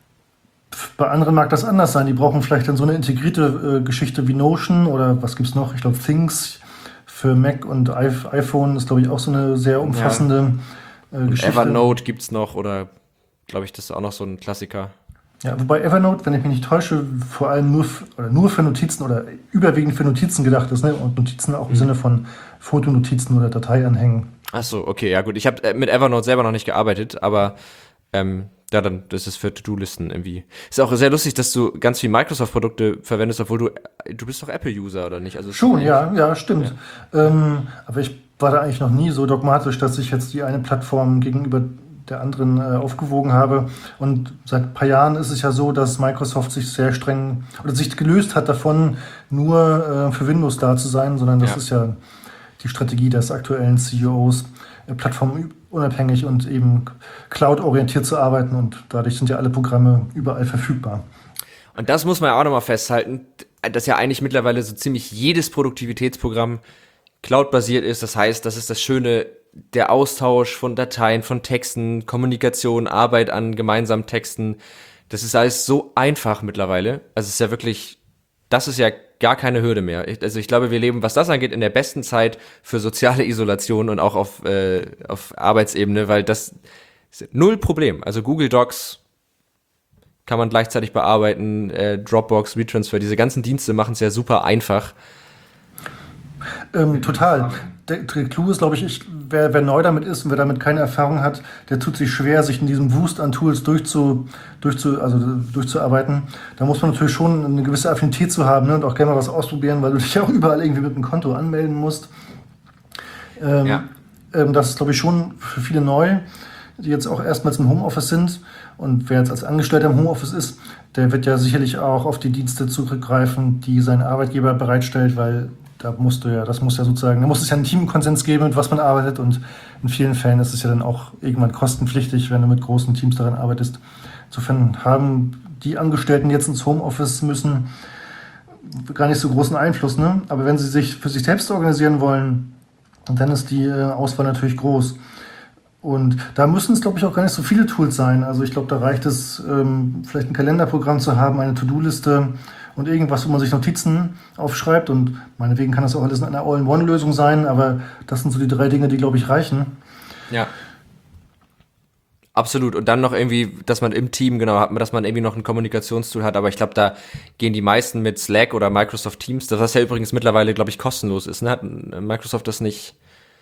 Bei anderen mag das anders sein. Die brauchen vielleicht dann so eine integrierte äh, Geschichte wie Notion oder was gibt's noch? Ich glaube Things für Mac und I- iPhone ist, glaube ich, auch so eine sehr umfassende ja. äh, Geschichte. Evernote gibt's noch oder, glaube ich, das ist auch noch so ein Klassiker. Ja, wobei Evernote, wenn ich mich nicht täusche, vor allem nur, f- oder nur für Notizen oder überwiegend für Notizen gedacht ist, ne? Und Notizen auch im mhm. Sinne von Fotonotizen oder Dateianhängen. Ach so, okay, ja gut. Ich habe äh, mit Evernote selber noch nicht gearbeitet, aber ähm, ja, dann, das ist für To-Do-Listen irgendwie. Ist auch sehr lustig, dass du ganz viel Microsoft-Produkte verwendest, obwohl du, du bist doch Apple-User, oder nicht? Also schon, ja, ja, stimmt. Ja. Ähm, aber ich war da eigentlich noch nie so dogmatisch, dass ich jetzt die eine Plattform gegenüber der anderen äh, aufgewogen habe. Und seit ein paar Jahren ist es ja so, dass Microsoft sich sehr streng, oder sich gelöst hat davon, nur äh, für Windows da zu sein, sondern das ja. ist ja die Strategie des aktuellen C E Os, äh, plattformunabhängig und eben cloud-orientiert zu arbeiten und dadurch sind ja alle Programme überall verfügbar. Und das muss man ja auch nochmal festhalten, dass ja eigentlich mittlerweile so ziemlich jedes Produktivitätsprogramm cloud-basiert ist. Das heißt, das ist das Schöne, der Austausch von Dateien, von Texten, Kommunikation, Arbeit an gemeinsamen Texten. Das ist alles so einfach mittlerweile. Also es ist ja wirklich, das ist ja gar keine Hürde mehr. Ich, also ich glaube, wir leben, was das angeht, in der besten Zeit für soziale Isolation und auch auf, äh, auf Arbeitsebene, weil das ist null Problem. Also Google Docs kann man gleichzeitig bearbeiten, äh, Dropbox, WeTransfer, diese ganzen Dienste machen es ja super einfach. Ähm, total. Der, der Clou ist, glaube ich, ich wer, wer neu damit ist und wer damit keine Erfahrung hat, der tut sich schwer, sich in diesem Wust an Tools durchzu, durchzu, also durchzuarbeiten. Da muss man natürlich schon eine gewisse Affinität zu haben, ne, und auch gerne mal was ausprobieren, weil du dich ja auch überall irgendwie mit einem Konto anmelden musst. Ähm, ja. ähm, das ist, glaube ich, schon für viele neu, die jetzt auch erstmals im Homeoffice sind. Und wer jetzt als Angestellter im Homeoffice ist, der wird ja sicherlich auch auf die Dienste zurückgreifen, die sein Arbeitgeber bereitstellt, weil da musst du ja, das muss ja sozusagen, da muss es ja einen Teamkonsens geben, mit was man arbeitet und in vielen Fällen ist es ja dann auch irgendwann kostenpflichtig, wenn du mit großen Teams daran arbeitest. Insofern haben die Angestellten jetzt ins Homeoffice müssen gar nicht so großen Einfluss, ne? Aber wenn sie sich für sich selbst organisieren wollen, dann ist die äh, Auswahl natürlich groß. Und da müssen es, glaube ich, auch gar nicht so viele Tools sein. Also ich glaube, da reicht es, ähm, vielleicht ein Kalenderprogramm zu haben, eine To-Do-Liste und irgendwas, wo man sich Notizen aufschreibt. Und meinetwegen kann das auch alles eine All-in-One-Lösung sein, aber das sind so die drei Dinge, die, glaube ich, reichen. Ja. Absolut. Und dann noch irgendwie, dass man im Team, genau, hat, dass man irgendwie noch ein Kommunikationstool hat. Aber ich glaube, da gehen die meisten mit Slack oder Microsoft Teams, das was ja übrigens mittlerweile, glaube ich, kostenlos ist. Ne? Hat Microsoft das nicht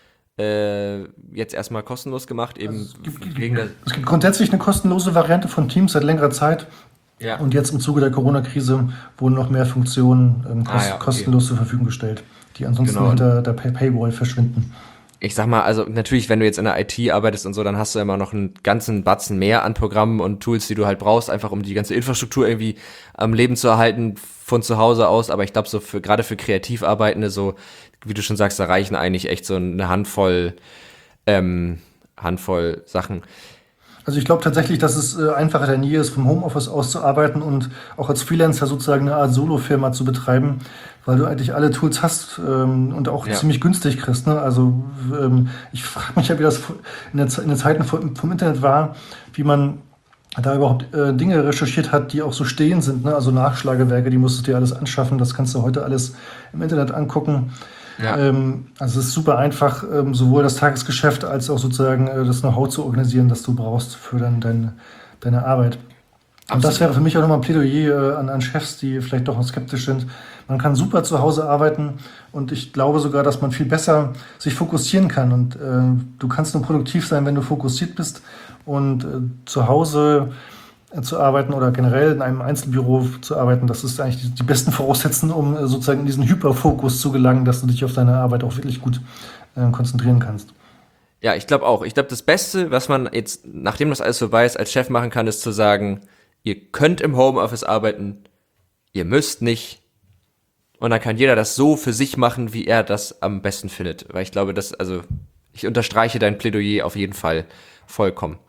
äh, jetzt erstmal kostenlos gemacht? Eben Also es, gibt, wegen der es gibt grundsätzlich eine kostenlose Variante von Teams seit längerer Zeit. Ja. Und jetzt im Zuge der Corona-Krise wurden noch mehr Funktionen ähm, kost- Ah, ja, okay. kostenlos zur Verfügung gestellt, die ansonsten Genau. hinter der Pay- Paywall verschwinden. Ich sag mal, also natürlich, wenn du jetzt in der I T arbeitest und so, dann hast du immer noch einen ganzen Batzen mehr an Programmen und Tools, die du halt brauchst, einfach um die ganze Infrastruktur irgendwie am Leben zu erhalten von zu Hause aus. Aber ich glaube, so für gerade für Kreativarbeitende, so wie du schon sagst, da reichen eigentlich echt so eine Handvoll, ähm, Handvoll Sachen. Also ich glaube tatsächlich, dass es äh, einfacher denn je ist, vom Homeoffice aus zu arbeiten und auch als Freelancer sozusagen eine Art Solo-Firma zu betreiben, weil du eigentlich alle Tools hast ähm, und auch Ja. ziemlich günstig kriegst. Ne? Also ähm, ich frage mich ja, wie das in, der, Ze- in den Zeiten vom, vom Internet war, wie man da überhaupt äh, Dinge recherchiert hat, die auch so stehen sind. Ne? Also Nachschlagewerke, die musstest du dir alles anschaffen. Das kannst du heute alles im Internet angucken. Ja. Ähm, also es ist super einfach, ähm, sowohl das Tagesgeschäft als auch sozusagen äh, das Know-how zu organisieren, das du brauchst für dann deine, deine Arbeit. Und das wäre für mich auch nochmal ein Plädoyer äh, an, an Chefs, die vielleicht doch noch skeptisch sind. Man kann super zu Hause arbeiten und ich glaube sogar, dass man viel besser sich fokussieren kann. Und äh, du kannst nur produktiv sein, wenn du fokussiert bist. Und äh, zu Hause äh, zu arbeiten oder generell in einem Einzelbüro zu arbeiten, das ist eigentlich die, die besten Voraussetzungen, um äh, sozusagen in diesen Hyperfokus zu gelangen, dass du dich auf deine Arbeit auch wirklich gut äh, konzentrieren kannst. Ja, ich glaube auch. Ich glaube, das Beste, was man jetzt, nachdem das alles vorbei ist, als Chef machen kann, ist zu sagen, ihr könnt im Homeoffice arbeiten, ihr müsst nicht. Und dann kann jeder das so für sich machen, wie er das am besten findet. Weil ich glaube, dass, also, ich unterstreiche dein Plädoyer auf jeden Fall vollkommen.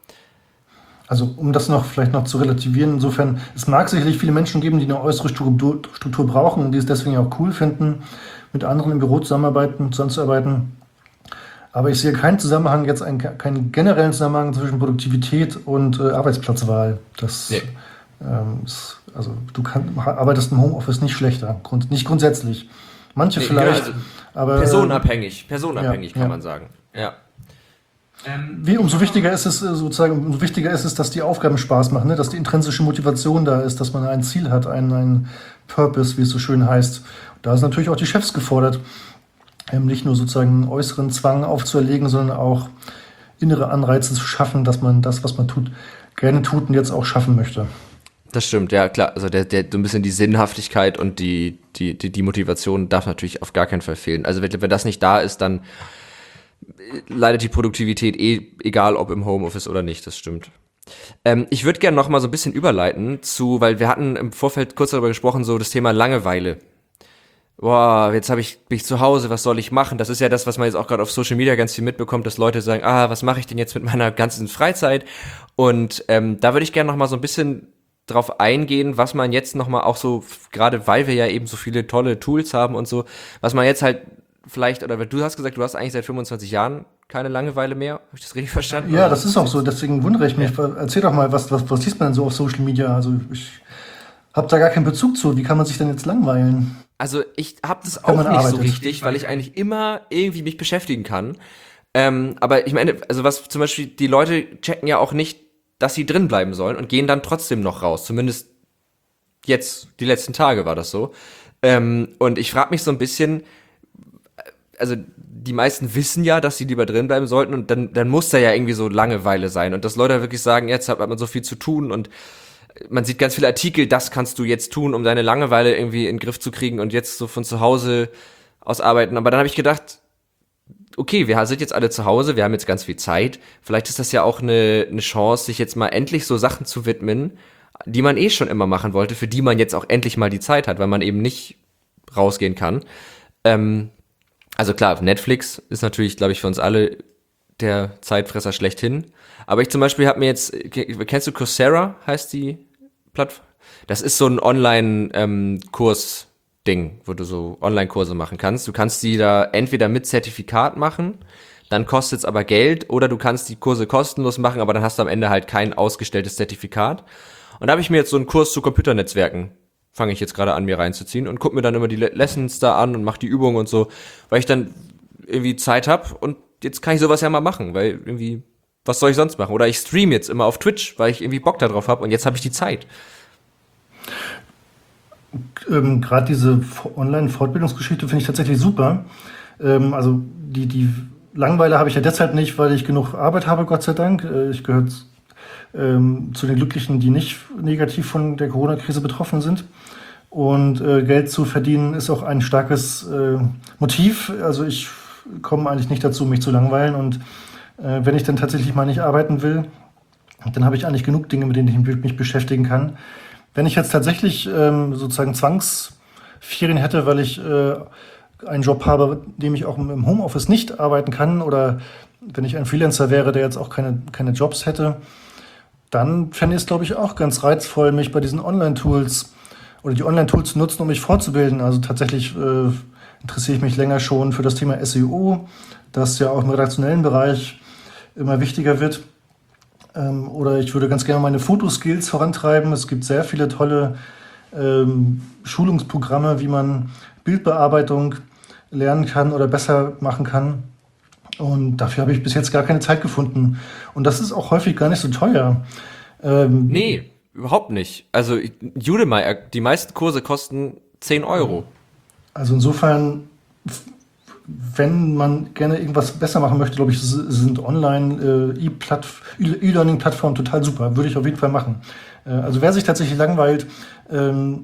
Also um das noch vielleicht noch zu relativieren, insofern, es mag sicherlich viele Menschen geben, die eine äußere Struktur, Struktur brauchen und die es deswegen auch cool finden, mit anderen im Büro zusammenarbeiten, zusammenzuarbeiten. Aber ich sehe keinen Zusammenhang, jetzt einen, keinen generellen Zusammenhang zwischen Produktivität und äh, Arbeitsplatzwahl. Das, Nee. ähm, ist, also du kann, arbeitest im Homeoffice nicht schlechter, grund, nicht grundsätzlich. Manche Nee, vielleicht, genau, also aber äh, Personenabhängig, personenabhängig ja, kann ja. man sagen. Ja. Wie, umso wichtiger ist es äh, sozusagen, umso wichtiger ist es, dass die Aufgaben Spaß machen, ne? Dass die intrinsische Motivation da ist, dass man ein Ziel hat, einen, einen Purpose, wie es so schön heißt. Da sind natürlich auch die Chefs gefordert, ähm, nicht nur sozusagen einen äußeren Zwang aufzuerlegen, sondern auch innere Anreize zu schaffen, dass man das, was man tut, gerne tut und jetzt auch schaffen möchte. Das stimmt, ja klar. Also der, der, so ein bisschen die Sinnhaftigkeit und die, die, die, die Motivation darf natürlich auf gar keinen Fall fehlen. Also wenn, wenn das nicht da ist, dann leidet die Produktivität eh, egal ob im Homeoffice oder nicht, das stimmt. Ähm, ich würde gerne noch mal so ein bisschen überleiten zu, weil wir hatten im Vorfeld kurz darüber gesprochen, so das Thema Langeweile. Boah, jetzt habe ich bin ich zu Hause, was soll ich machen? Das ist ja das, was man jetzt auch gerade auf Social Media ganz viel mitbekommt, dass Leute sagen, ah, was mache ich denn jetzt mit meiner ganzen Freizeit? Und ähm, da würde ich gerne noch mal so ein bisschen drauf eingehen, was man jetzt noch mal auch so, gerade weil wir ja eben so viele tolle Tools haben und so, was man jetzt halt vielleicht, oder du hast gesagt, du hast eigentlich seit fünfundzwanzig Jahren keine Langeweile mehr. Habe ich das richtig verstanden? Ja, das ist auch so. Deswegen wundere ich mich. Erzähl doch mal, was, was, was liest man denn so auf Social Media? Also ich habe da gar keinen Bezug zu. Wie kann man sich denn jetzt langweilen? Also ich habe das Wenn auch man nicht so arbeitet. richtig, weil ich eigentlich immer irgendwie mich beschäftigen kann. Ähm, aber ich meine, also was zum Beispiel, die Leute checken ja auch nicht, dass sie drin bleiben sollen und gehen dann trotzdem noch raus. Zumindest jetzt, die letzten Tage war das so. Ähm, und ich frage mich so ein bisschen, also die meisten wissen ja, dass sie lieber drin bleiben sollten und dann, dann muss da ja irgendwie so Langeweile sein und dass Leute wirklich sagen, jetzt hat man so viel zu tun und man sieht ganz viele Artikel, das kannst du jetzt tun, um deine Langeweile irgendwie in den Griff zu kriegen und jetzt so von zu Hause aus arbeiten. Aber dann habe ich gedacht, okay, wir sind jetzt alle zu Hause, wir haben jetzt ganz viel Zeit, vielleicht ist das ja auch eine, eine Chance, sich jetzt mal endlich so Sachen zu widmen, die man eh schon immer machen wollte, für die man jetzt auch endlich mal die Zeit hat, weil man eben nicht rausgehen kann. Ähm, also klar, Netflix ist natürlich, glaube ich, für uns alle der Zeitfresser schlechthin. Aber ich zum Beispiel habe mir jetzt, kennst du Coursera, heißt die Plattform? Das ist so ein Online-Kurs-Ding, wo du so Online-Kurse machen kannst. Du kannst die da entweder mit Zertifikat machen, dann kostet es aber Geld, oder du kannst die Kurse kostenlos machen, aber dann hast du am Ende halt kein ausgestelltes Zertifikat. Und da habe ich mir jetzt so einen Kurs zu Computernetzwerken, fange ich jetzt gerade an, mir reinzuziehen und gucke mir dann immer die Lessons da an und mache die Übungen und so, weil ich dann irgendwie Zeit habe und jetzt kann ich sowas ja mal machen, weil irgendwie, was soll ich sonst machen? Oder ich stream jetzt immer auf Twitch, weil ich irgendwie Bock da drauf habe und jetzt habe ich die Zeit. Ähm, Gerade diese Online-Fortbildungsgeschichte finde ich tatsächlich super. Ähm, also die, die Langeweile habe ich ja deshalb nicht, weil ich genug Arbeit habe, Gott sei Dank. Äh, ich gehöre ähm, zu den Glücklichen, die nicht negativ von der Corona-Krise betroffen sind. Und äh, Geld zu verdienen ist auch ein starkes äh, Motiv. Also ich komme eigentlich nicht dazu, mich zu langweilen. Und äh, wenn ich dann tatsächlich mal nicht arbeiten will, dann habe ich eigentlich genug Dinge, mit denen ich mich beschäftigen kann. Wenn ich jetzt tatsächlich ähm, sozusagen Zwangsferien hätte, weil ich äh, einen Job habe, in dem ich auch im Homeoffice nicht arbeiten kann, oder wenn ich ein Freelancer wäre, der jetzt auch keine, keine Jobs hätte, dann fände ich es, glaube ich, auch ganz reizvoll, mich bei diesen Online-Tools oder die Online-Tools zu nutzen, um mich fortzubilden. Also tatsächlich äh, interessiere ich mich länger schon für das Thema S E O, das ja auch im redaktionellen Bereich immer wichtiger wird. Ähm, oder ich würde ganz gerne meine Fotoskills vorantreiben. Es gibt sehr viele tolle ähm, Schulungsprogramme, wie man Bildbearbeitung lernen kann oder besser machen kann. Und dafür habe ich bis jetzt gar keine Zeit gefunden. Und das ist auch häufig gar nicht so teuer. Ähm, nee, überhaupt nicht. Also Udemy, die meisten Kurse kosten zehn Euro. Also insofern, wenn man gerne irgendwas besser machen möchte, glaube ich, sind online äh, E-Learning-Plattformen total super. Würde ich auf jeden Fall machen. Äh, also wer sich tatsächlich langweilt, ähm,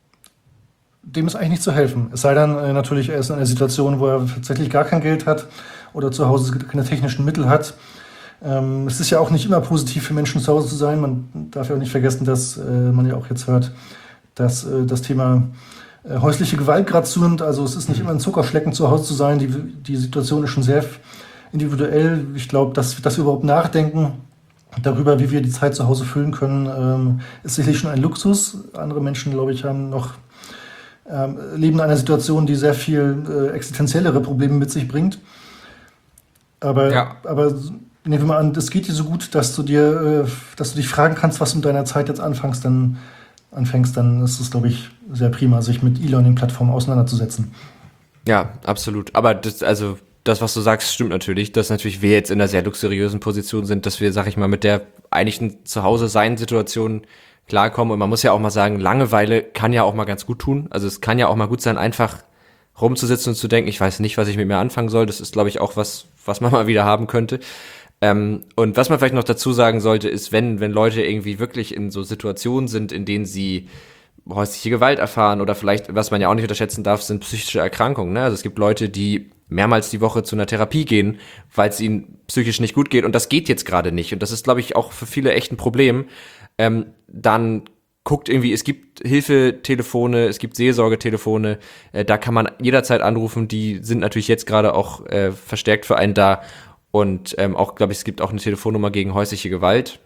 dem ist eigentlich nicht zu helfen. Es sei dann äh, natürlich, er ist in einer Situation, wo er tatsächlich gar kein Geld hat oder zu Hause keine technischen Mittel hat. Ähm, es ist ja auch nicht immer positiv für Menschen zu Hause zu sein. Man darf ja auch nicht vergessen, dass äh, man ja auch jetzt hört, dass äh, das Thema äh, häusliche Gewalt gerade zunimmt. Also es ist nicht immer ein Zuckerschlecken, zu Hause zu sein. Die, die Situation ist schon sehr individuell. Ich glaube, dass, dass wir überhaupt nachdenken darüber, wie wir die Zeit zu Hause füllen können, ähm, ist sicherlich schon ein Luxus. Andere Menschen, glaube ich, haben noch ähm, leben in einer Situation, die sehr viel äh, existenziellere Probleme mit sich bringt. Aber, ja. aber nehmen wir mal an, das geht dir so gut, dass du dir, äh, dass du dich fragen kannst, was du mit deiner Zeit jetzt anfängst, dann anfängst, dann ist es, glaube ich, sehr prima, sich mit E-Learning-Plattformen auseinanderzusetzen. Ja, absolut. Aber das, also das, was du sagst, stimmt natürlich, dass natürlich wir jetzt in einer sehr luxuriösen Position sind, dass wir, sag ich mal, mit der eigentlichen Zuhause-Sein-Situation klarkommen. Und man muss ja auch mal sagen, Langeweile kann ja auch mal ganz gut tun. Also es kann ja auch mal gut sein, einfach rumzusitzen und zu denken, ich weiß nicht, was ich mit mir anfangen soll. Das ist, glaube ich, auch was, was man mal wieder haben könnte. Ähm, und was man vielleicht noch dazu sagen sollte, ist, wenn, wenn Leute irgendwie wirklich in so Situationen sind, in denen sie häusliche Gewalt erfahren oder vielleicht, was man ja auch nicht unterschätzen darf, sind psychische Erkrankungen. Ne? Also es gibt Leute, die mehrmals die Woche zu einer Therapie gehen, weil es ihnen psychisch nicht gut geht und das geht jetzt gerade nicht. Und das ist, glaube ich, auch für viele echt ein Problem. Ähm, dann guckt irgendwie, es gibt Hilfetelefone, es gibt Seelsorgetelefone, äh, da kann man jederzeit anrufen, die sind natürlich jetzt gerade auch äh, verstärkt für einen da. Und ähm, auch, glaube ich, es gibt auch eine Telefonnummer gegen häusliche Gewalt.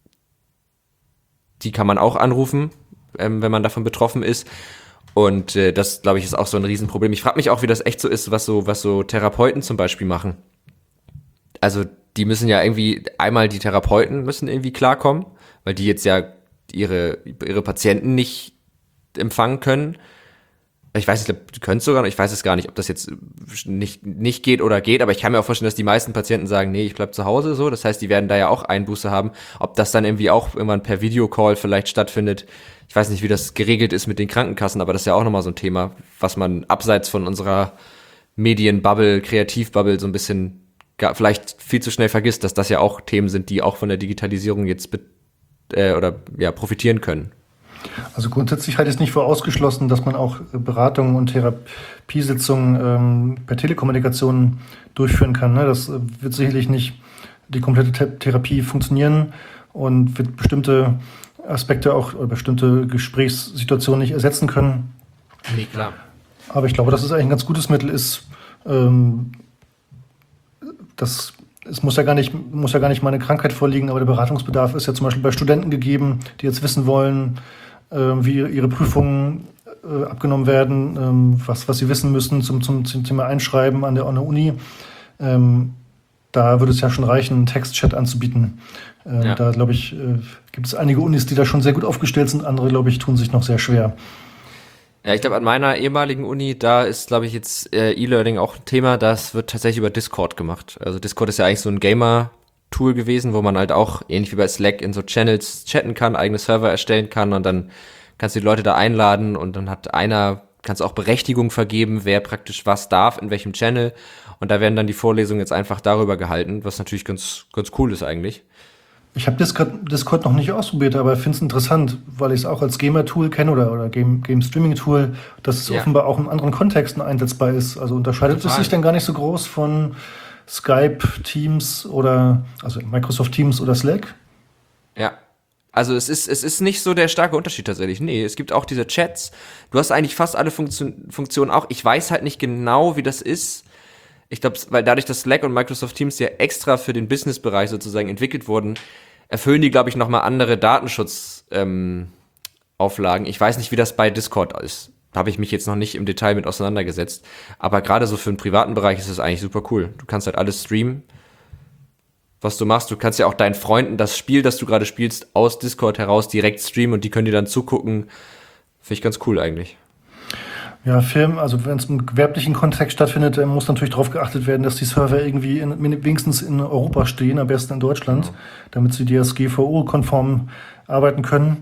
Die kann man auch anrufen, ähm, wenn man davon betroffen ist. Und äh, das, glaube ich, ist auch so ein Riesenproblem. Ich frage mich auch, wie das echt so ist, was so, was so Therapeuten zum Beispiel machen. Also die müssen ja irgendwie, einmal die Therapeuten müssen irgendwie klarkommen, weil die jetzt ja ihre, ihre Patienten nicht empfangen können. Ich weiß nicht, die können es sogar noch, ich weiß es gar nicht, ob das jetzt nicht, nicht geht oder geht, aber ich kann mir auch vorstellen, dass die meisten Patienten sagen, nee, ich bleib zu Hause so. Das heißt, die werden da ja auch Einbuße haben. Ob das dann irgendwie auch irgendwann per Videocall vielleicht stattfindet, ich weiß nicht, wie das geregelt ist mit den Krankenkassen, aber das ist ja auch nochmal so ein Thema, was man abseits von unserer Medienbubble, Kreativbubble so ein bisschen gar, vielleicht viel zu schnell vergisst, dass das ja auch Themen sind, die auch von der Digitalisierung jetzt be- äh, oder ja profitieren können. Also grundsätzlich halte ich es nicht für ausgeschlossen, dass man auch Beratungen und Therapiesitzungen ähm, per Telekommunikation durchführen kann. Ne? Das wird sicherlich nicht die komplette Th- Therapie funktionieren und wird bestimmte Aspekte auch oder bestimmte Gesprächssituationen nicht ersetzen können. Nee, klar. Aber ich glaube, dass es eigentlich ein ganz gutes Mittel ist. Ähm, das, es muss ja gar nicht, muss ja gar nicht mal eine Krankheit vorliegen, aber der Beratungsbedarf ist ja zum Beispiel bei Studenten gegeben, die jetzt wissen wollen, äh, wie ihre Prüfungen äh, abgenommen werden, ähm, was, was sie wissen müssen zum, zum, zum Thema Einschreiben an der, an der Uni. Ähm, da würde es ja schon reichen, einen Textchat anzubieten. Äh, Ja. Da, glaube ich, äh, gibt es einige Unis, die da schon sehr gut aufgestellt sind. Andere, glaube ich, tun sich noch sehr schwer. Ja, ich glaube, an meiner ehemaligen Uni, da ist, glaube ich, jetzt äh, E-Learning auch ein Thema, das wird tatsächlich über Discord gemacht. Also Discord ist ja eigentlich so ein Gamer-Tool gewesen, wo man halt auch, ähnlich wie bei Slack, in so Channels chatten kann, eigene Server erstellen kann und dann kannst du die Leute da einladen und dann hat einer, kannst auch Berechtigung vergeben, wer praktisch was darf, in welchem Channel. Und da werden dann die Vorlesungen jetzt einfach darüber gehalten, was natürlich ganz, ganz cool ist eigentlich. Ich habe Discord, Discord noch nicht ausprobiert, aber finde es interessant, weil ich es auch als Gamer-Tool kenne oder, oder Game, Game-Streaming-Tool, dass es Ja, offenbar auch in anderen Kontexten einsetzbar ist. Also unterscheidet es sich total. dann gar nicht so groß von Skype, Teams oder also Microsoft Teams oder Slack? Ja. Also es ist, es ist nicht so der starke Unterschied tatsächlich. Nee, es gibt auch diese Chats. Du hast eigentlich fast alle Funktion, Funktionen auch. Ich weiß halt nicht genau, wie das ist. Ich glaube, weil dadurch, dass Slack und Microsoft Teams ja extra für den Business-Bereich sozusagen entwickelt wurden, erfüllen die, glaube ich, nochmal andere Datenschutzauflagen. Ähm, Auflagen. Ich weiß nicht, wie das bei Discord ist. Da habe ich mich jetzt noch nicht im Detail mit auseinandergesetzt. Aber gerade so für den privaten Bereich ist es eigentlich super cool. Du kannst halt alles streamen, was du machst. Du kannst ja auch deinen Freunden das Spiel, das du gerade spielst, aus Discord heraus direkt streamen und die können dir dann zugucken. Finde ich ganz cool eigentlich. Ja, Film, also wenn es im gewerblichen Kontext stattfindet, dann muss natürlich darauf geachtet werden, dass die Server irgendwie in, wenigstens in Europa stehen, am besten in Deutschland, damit sie D S G V O-konform arbeiten können.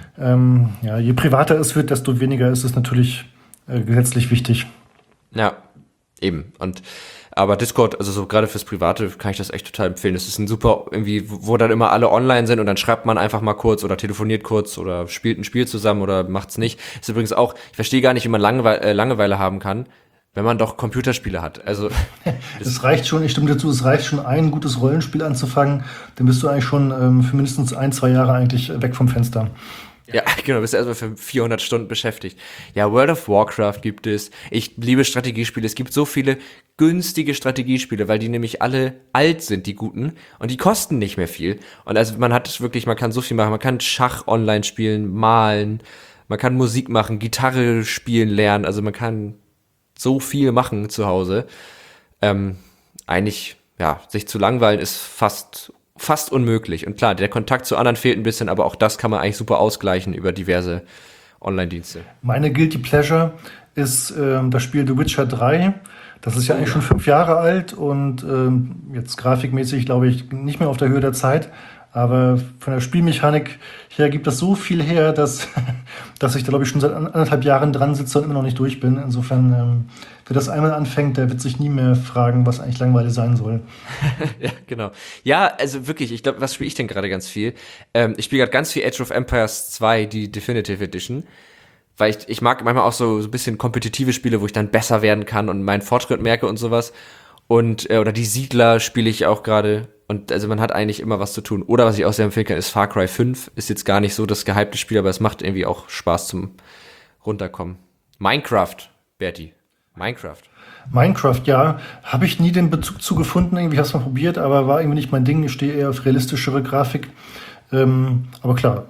Ähm, ja, je privater es wird, desto weniger ist es natürlich äh, gesetzlich wichtig. Ja, eben. Und aber Discord, also so gerade fürs Private, kann ich das echt total empfehlen. Das ist ein super, irgendwie, wo dann immer alle online sind und dann schreibt man einfach mal kurz oder telefoniert kurz oder spielt ein Spiel zusammen oder macht's nicht. Ist übrigens auch, ich verstehe gar nicht, wie man Langewe äh, Langeweile haben kann, wenn man doch Computerspiele hat. Also das, Es reicht schon, ich stimme dir zu, es reicht schon, ein gutes Rollenspiel anzufangen, dann bist du eigentlich schon ähm, für mindestens ein, zwei Jahre eigentlich weg vom Fenster. ja, genau, bist du erstmal für vierhundert Stunden beschäftigt. Ja, World of Warcraft gibt es. Ich liebe Strategiespiele. Es gibt so viele günstige Strategiespiele, weil die nämlich alle alt sind, die guten, und die kosten nicht mehr viel. Und also man hat es wirklich, man kann so viel machen. Man kann Schach online spielen, malen, man kann Musik machen, Gitarre spielen lernen. Also man kann so viel machen zu Hause. Ähm, eigentlich, ja, sich zu langweilen ist fast fast unmöglich. Und klar, der Kontakt zu anderen fehlt ein bisschen, aber auch das kann man eigentlich super ausgleichen über diverse Online-Dienste. Meine Guilty Pleasure ist ähm, das Spiel The Witcher drei. Das ist ja Oh eigentlich schon ja. fünf Jahre alt und ähm, jetzt grafikmäßig, glaube ich, nicht mehr auf der Höhe der Zeit. Aber von der Spielmechanik her gibt das so viel her, dass, dass ich da, glaube ich, schon seit anderthalb Jahren dran sitze und immer noch nicht durch bin. Insofern, ähm, wer das einmal anfängt, der wird sich nie mehr fragen, was eigentlich Langweile sein soll. Ja, genau. Ja, also wirklich, ich glaube, was spiele ich denn gerade ganz viel? Ähm, ich spiele gerade ganz viel Age of Empires zwei, die Definitive Edition. Weil ich, ich mag manchmal auch so, so ein bisschen kompetitive Spiele, wo ich dann besser werden kann und meinen Fortschritt merke und sowas. Und, äh, oder die Siedler spiele ich auch gerade. Und also man hat eigentlich immer was zu tun. Oder was ich auch sehr empfehlen kann, ist Far Cry fünf. Ist jetzt gar nicht so das gehypte Spiel, aber es macht irgendwie auch Spaß zum Runterkommen. Minecraft, Bertie. Minecraft. Minecraft, ja, habe ich nie den Bezug zu gefunden. Irgendwie habe es mal probiert, aber war irgendwie nicht mein Ding. Ich stehe eher auf realistischere Grafik. Ähm, aber klar,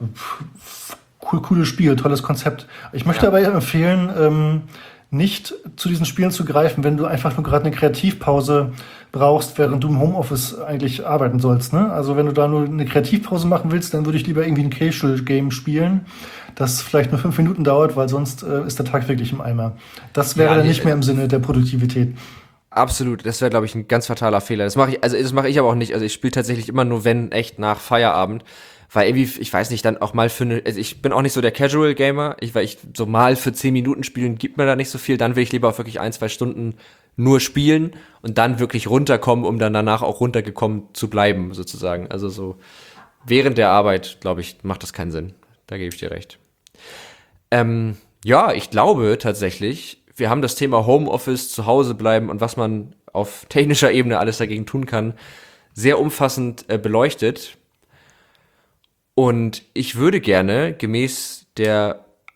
cool, cooles Spiel, tolles Konzept. Ich möchte Ja. aber empfehlen, ähm, nicht zu diesen Spielen zu greifen, wenn du einfach nur gerade eine Kreativpause brauchst, während du im Homeoffice eigentlich arbeiten sollst. Ne? Also wenn du da nur eine Kreativpause machen willst, dann würde ich lieber irgendwie ein Casual-Game spielen, das vielleicht nur fünf Minuten dauert, weil sonst äh, ist der Tag wirklich im Eimer. Das wäre Ja, dann nee, nicht mehr im Sinne der Produktivität. absolut. Das wäre, glaube ich, ein ganz fataler Fehler. Das mache ich, also das mache ich aber auch nicht. Also ich spiele tatsächlich immer nur, wenn echt nach Feierabend. Weil irgendwie, ich weiß nicht, dann auch mal für eine, also ich bin auch nicht so der Casual Gamer, ich, weil ich so mal für zehn Minuten spielen gibt mir da nicht so viel, dann will ich lieber auch wirklich ein, zwei Stunden nur spielen und dann wirklich runterkommen, um dann danach auch runtergekommen zu bleiben, sozusagen. Also so während der Arbeit, glaube ich, macht das keinen Sinn. Da gebe ich dir recht. Ähm, ja, ich glaube tatsächlich, wir haben das Thema Homeoffice, zu Hause bleiben und was man auf technischer Ebene alles dagegen tun kann, sehr umfassend äh, beleuchtet. Und ich würde gerne gemäß der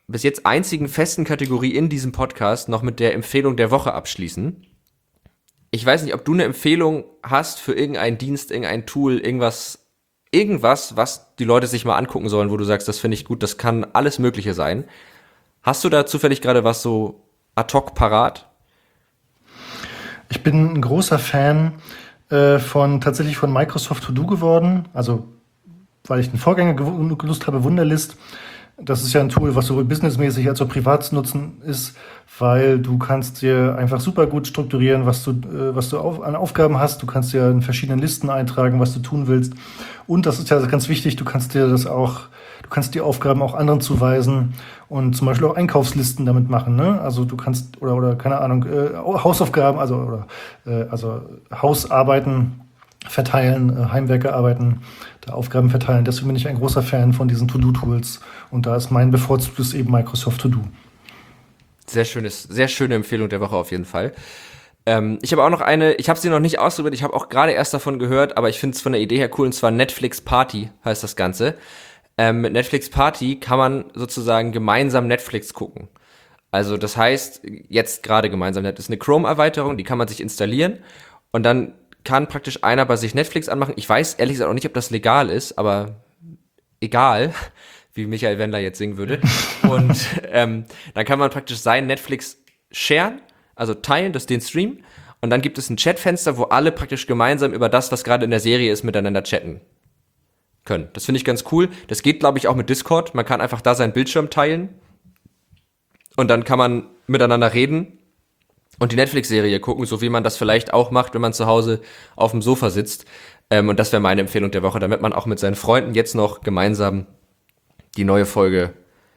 bis jetzt einzigen festen Kategorie in diesem Podcast noch mit der Empfehlung der Woche abschließen. Ich weiß nicht, ob du eine Empfehlung hast für irgendeinen Dienst, irgendein Tool, irgendwas, irgendwas, was die Leute sich mal angucken sollen, wo du sagst, das finde ich gut, das kann alles Mögliche sein. Hast du da zufällig gerade was so ad hoc parat? Ich bin ein großer Fan äh, von tatsächlich von Microsoft To Do geworden, also weil ich den Vorgänger gew- genutzt habe, Wunderlist. Das ist ja ein Tool, was sowohl businessmäßig als auch privat zu nutzen ist, weil du kannst dir einfach super gut strukturieren, was du, äh, was du auf, an Aufgaben hast. Du kannst dir in verschiedenen Listen eintragen, was du tun willst. Und das ist ja ganz wichtig, du kannst dir das auch, du kannst die Aufgaben auch anderen zuweisen und zum Beispiel auch Einkaufslisten damit machen, ne? Also du kannst, oder, oder keine Ahnung, äh, Hausaufgaben, also, oder, äh, also Hausarbeiten verteilen, äh, Heimwerkerarbeiten, da Aufgaben verteilen. Deswegen bin ich ein großer Fan von diesen To-Do-Tools. Und da ist mein bevorzugtes eben Microsoft To Do. Sehr schönes, sehr schöne Empfehlung der Woche auf jeden Fall. Ähm, ich habe auch noch eine, ich habe sie noch nicht ausprobiert, ich habe auch gerade erst davon gehört, aber ich finde es von der Idee her cool, und zwar Netflix Party heißt das Ganze. Ähm, mit Netflix Party kann man sozusagen gemeinsam Netflix gucken. Also das heißt, jetzt gerade gemeinsam, das ist eine Chrome-Erweiterung, die kann man sich installieren und dann kann praktisch einer bei sich Netflix anmachen. Ich weiß ehrlich gesagt auch nicht, ob das legal ist, aber egal, wie Michael Wendler jetzt singen würde. Und ähm, dann kann man praktisch sein Netflix sharen, also teilen, das den Stream. Und dann gibt es ein Chatfenster, wo alle praktisch gemeinsam über das, was gerade in der Serie ist, miteinander chatten können. Das finde ich ganz cool. Das geht, glaube ich, auch mit Discord. Man kann einfach da seinen Bildschirm teilen und dann kann man miteinander reden und die Netflix-Serie gucken, so wie man das vielleicht auch macht, wenn man zu Hause auf dem Sofa sitzt. Ähm, und das wäre meine Empfehlung der Woche, damit man auch mit seinen Freunden jetzt noch gemeinsam die neue Folge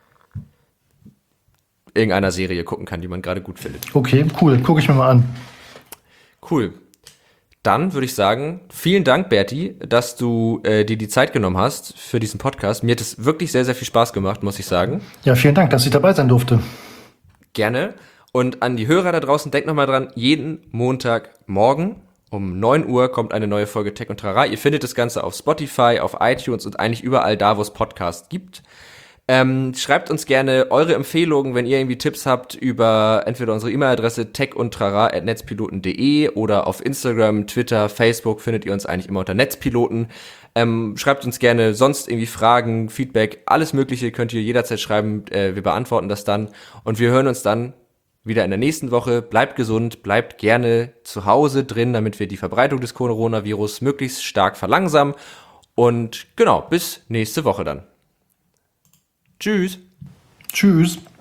irgendeiner Serie gucken kann, die man gerade gut findet. Okay, cool. Gucke ich mir mal an. Cool. Dann würde ich sagen, vielen Dank, Berti, dass du äh, dir die Zeit genommen hast für diesen Podcast. Mir hat es wirklich sehr, sehr viel Spaß gemacht, muss ich sagen. Ja, vielen Dank, dass ich dabei sein durfte. Gerne. Und an die Hörer da draußen, denkt nochmal dran, jeden Montagmorgen um neun Uhr kommt eine neue Folge Tech und Trara. Ihr findet das Ganze auf Spotify, auf iTunes und eigentlich überall da, wo es Podcasts gibt. Ähm, schreibt uns gerne eure Empfehlungen, wenn ihr irgendwie Tipps habt über entweder unsere E-Mail-Adresse tech und trara at netzpiloten punkt de oder auf Instagram, Twitter, Facebook findet ihr uns eigentlich immer unter Netzpiloten. Ähm, schreibt uns gerne sonst irgendwie Fragen, Feedback, alles Mögliche könnt ihr jederzeit schreiben. Äh, wir beantworten das dann und wir hören uns dann wieder in der nächsten Woche. Bleibt gesund, bleibt gerne zu Hause drin, damit wir die Verbreitung des Coronavirus möglichst stark verlangsamen. Und genau, bis nächste Woche dann. Tschüss. Tschüss.